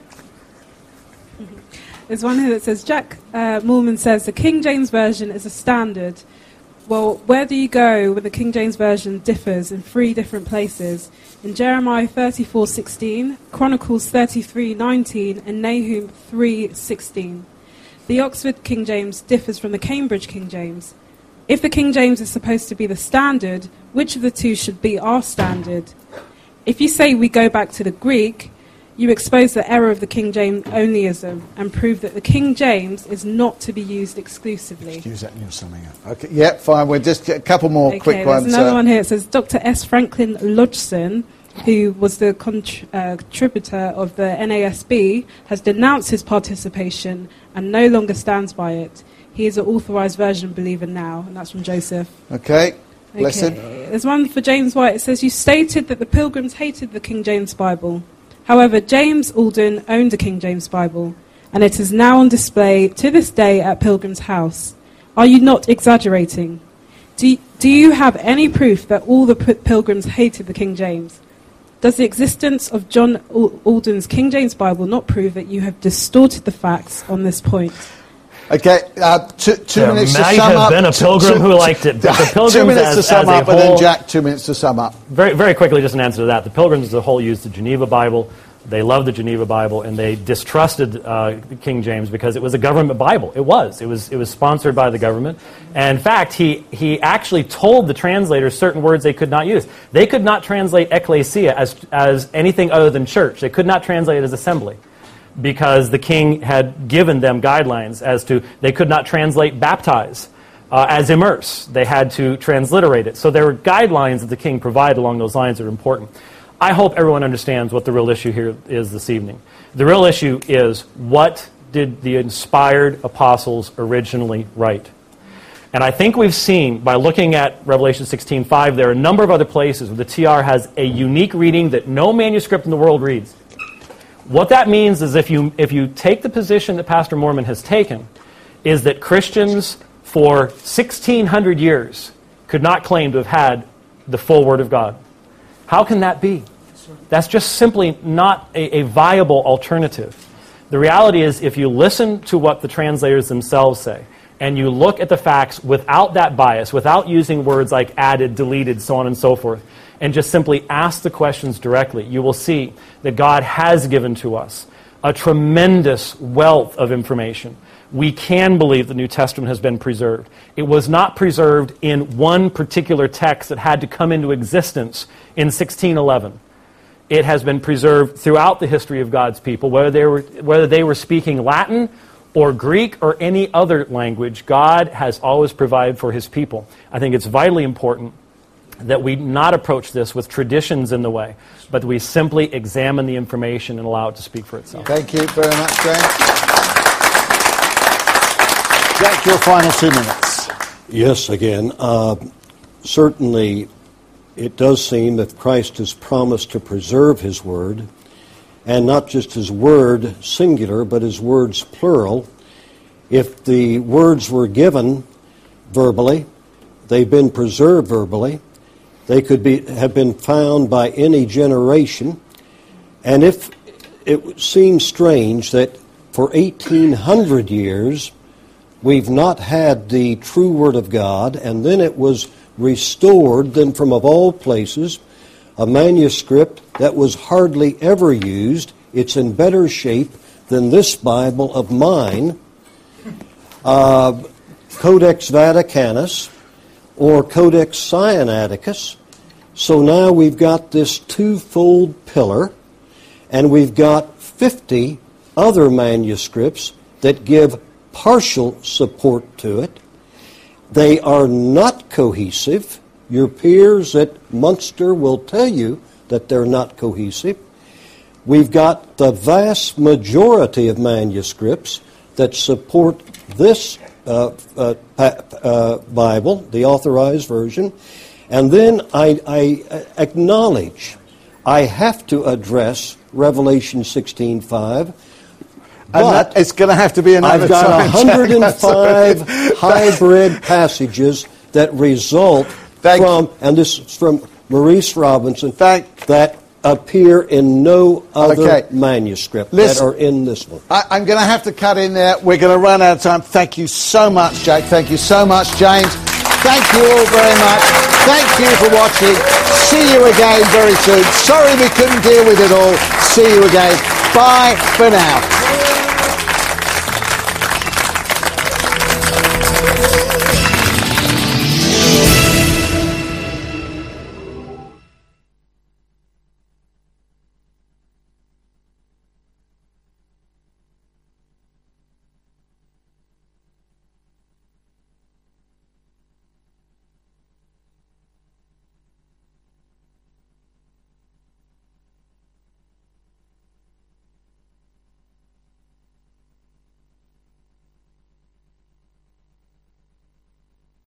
S6: There's one here that says, Jack Moorman says, the King James Version is a standard. Well, where do you go when the King James Version differs in 3 different places? In Jeremiah 34:16, Chronicles 33:19, and Nahum 3:16. The Oxford King James differs from the Cambridge King James. If the King James is supposed to be the standard, which of the two should be our standard? If you say we go back to the Greek, you expose the error of the King James onlyism and prove that the King James is not to be used exclusively.
S1: Use that in your summing up. Okay, yeah, fine. We'll just get a couple more quick ones.
S6: There's another one here. It says Dr. S. Franklin Lodgson, who was the contributor of the NASB, has denounced his participation and no longer stands by it. He is an authorized version believer now, and that's from Joseph.
S1: Okay. Blessed.
S6: There's one for James White. It says, you stated that the Pilgrims hated the King James Bible. However, James Alden owned a King James Bible, and it is now on display to this day at Pilgrim's house. Are you not exaggerating? Do you have any proof that all the Pilgrims hated the King James? Does the existence of John Alden's King James Bible not prove that you have distorted the facts on this point?
S1: Okay, 2 minutes to sum up.
S2: There might have been a pilgrim who liked it, but the Pilgrims
S1: 2 minutes to sum up, and then Jack, 2 minutes to sum up.
S2: Very, very quickly, just an answer to that. The Pilgrims as a whole used the Geneva Bible. They loved the Geneva Bible, and they distrusted King James because it was a government Bible. It was sponsored by the government. And in fact, he actually told the translators certain words they could not use. They could not translate ecclesia as anything other than church. They could not translate it as assembly, because the king had given them guidelines as to they could not translate baptize as immerse. They had to transliterate it. So there were guidelines that the king provided along those lines that are important. I hope everyone understands what the real issue here is this evening. The real issue is, what did the inspired apostles originally write? And I think we've seen, by looking at Revelation 16:5, there are a number of other places where the TR has a unique reading that no manuscript in the world reads. What that means is, if you take the position that Pastor Moorman has taken, is that Christians for 1,600 years could not claim to have had the full Word of God. How can that be? That's just simply not a viable alternative. The reality is, if you listen to what the translators themselves say, and you look at the facts without that bias, without using words like added, deleted, so on and so forth, and just simply ask the questions directly, you will see that God has given to us a tremendous wealth of information. We can believe the New Testament has been preserved. It was not preserved in one particular text that had to come into existence in 1611. It has been preserved throughout the history of God's people, whether they were speaking Latin or Greek or any other language. God has always provided for His people. I think it's vitally important that we not approach this with traditions in the way, but we simply examine the information and allow it to speak for itself.
S1: Thank you very much, James. Jack, your final 2 minutes.
S3: Yes, again. Certainly, it does seem that Christ has promised to preserve His Word, and not just His Word singular, but His words plural. If the words were given verbally, they've been preserved verbally, they could have been found by any generation. And if it seems strange that for 1,800 years we've not had the true Word of God, and then it was restored, then from of all places, a manuscript that was hardly ever used. It's in better shape than this Bible of mine, Codex Vaticanus or Codex Sinaiticus. So now we've got this twofold pillar, and we've got 50 other manuscripts that give partial support to it. They are not cohesive. Your peers at Munster will tell you that they're not cohesive. We've got the vast majority of manuscripts that support this Bible, the Authorized Version. And then I acknowledge I have to address Revelation 16:5. But
S1: it's going to have to be another time.
S3: I've got 105 hybrid passages that result from, and this is from Maurice Robinson, that appear in no other manuscript that are in this one.
S1: I'm going to have to cut in there. We're going to run out of time. Thank you so much, Jack. Thank you so much, James. Thank you all very much. Thank you for watching. See you again very soon. Sorry we couldn't deal with it all. See you again. Bye for now.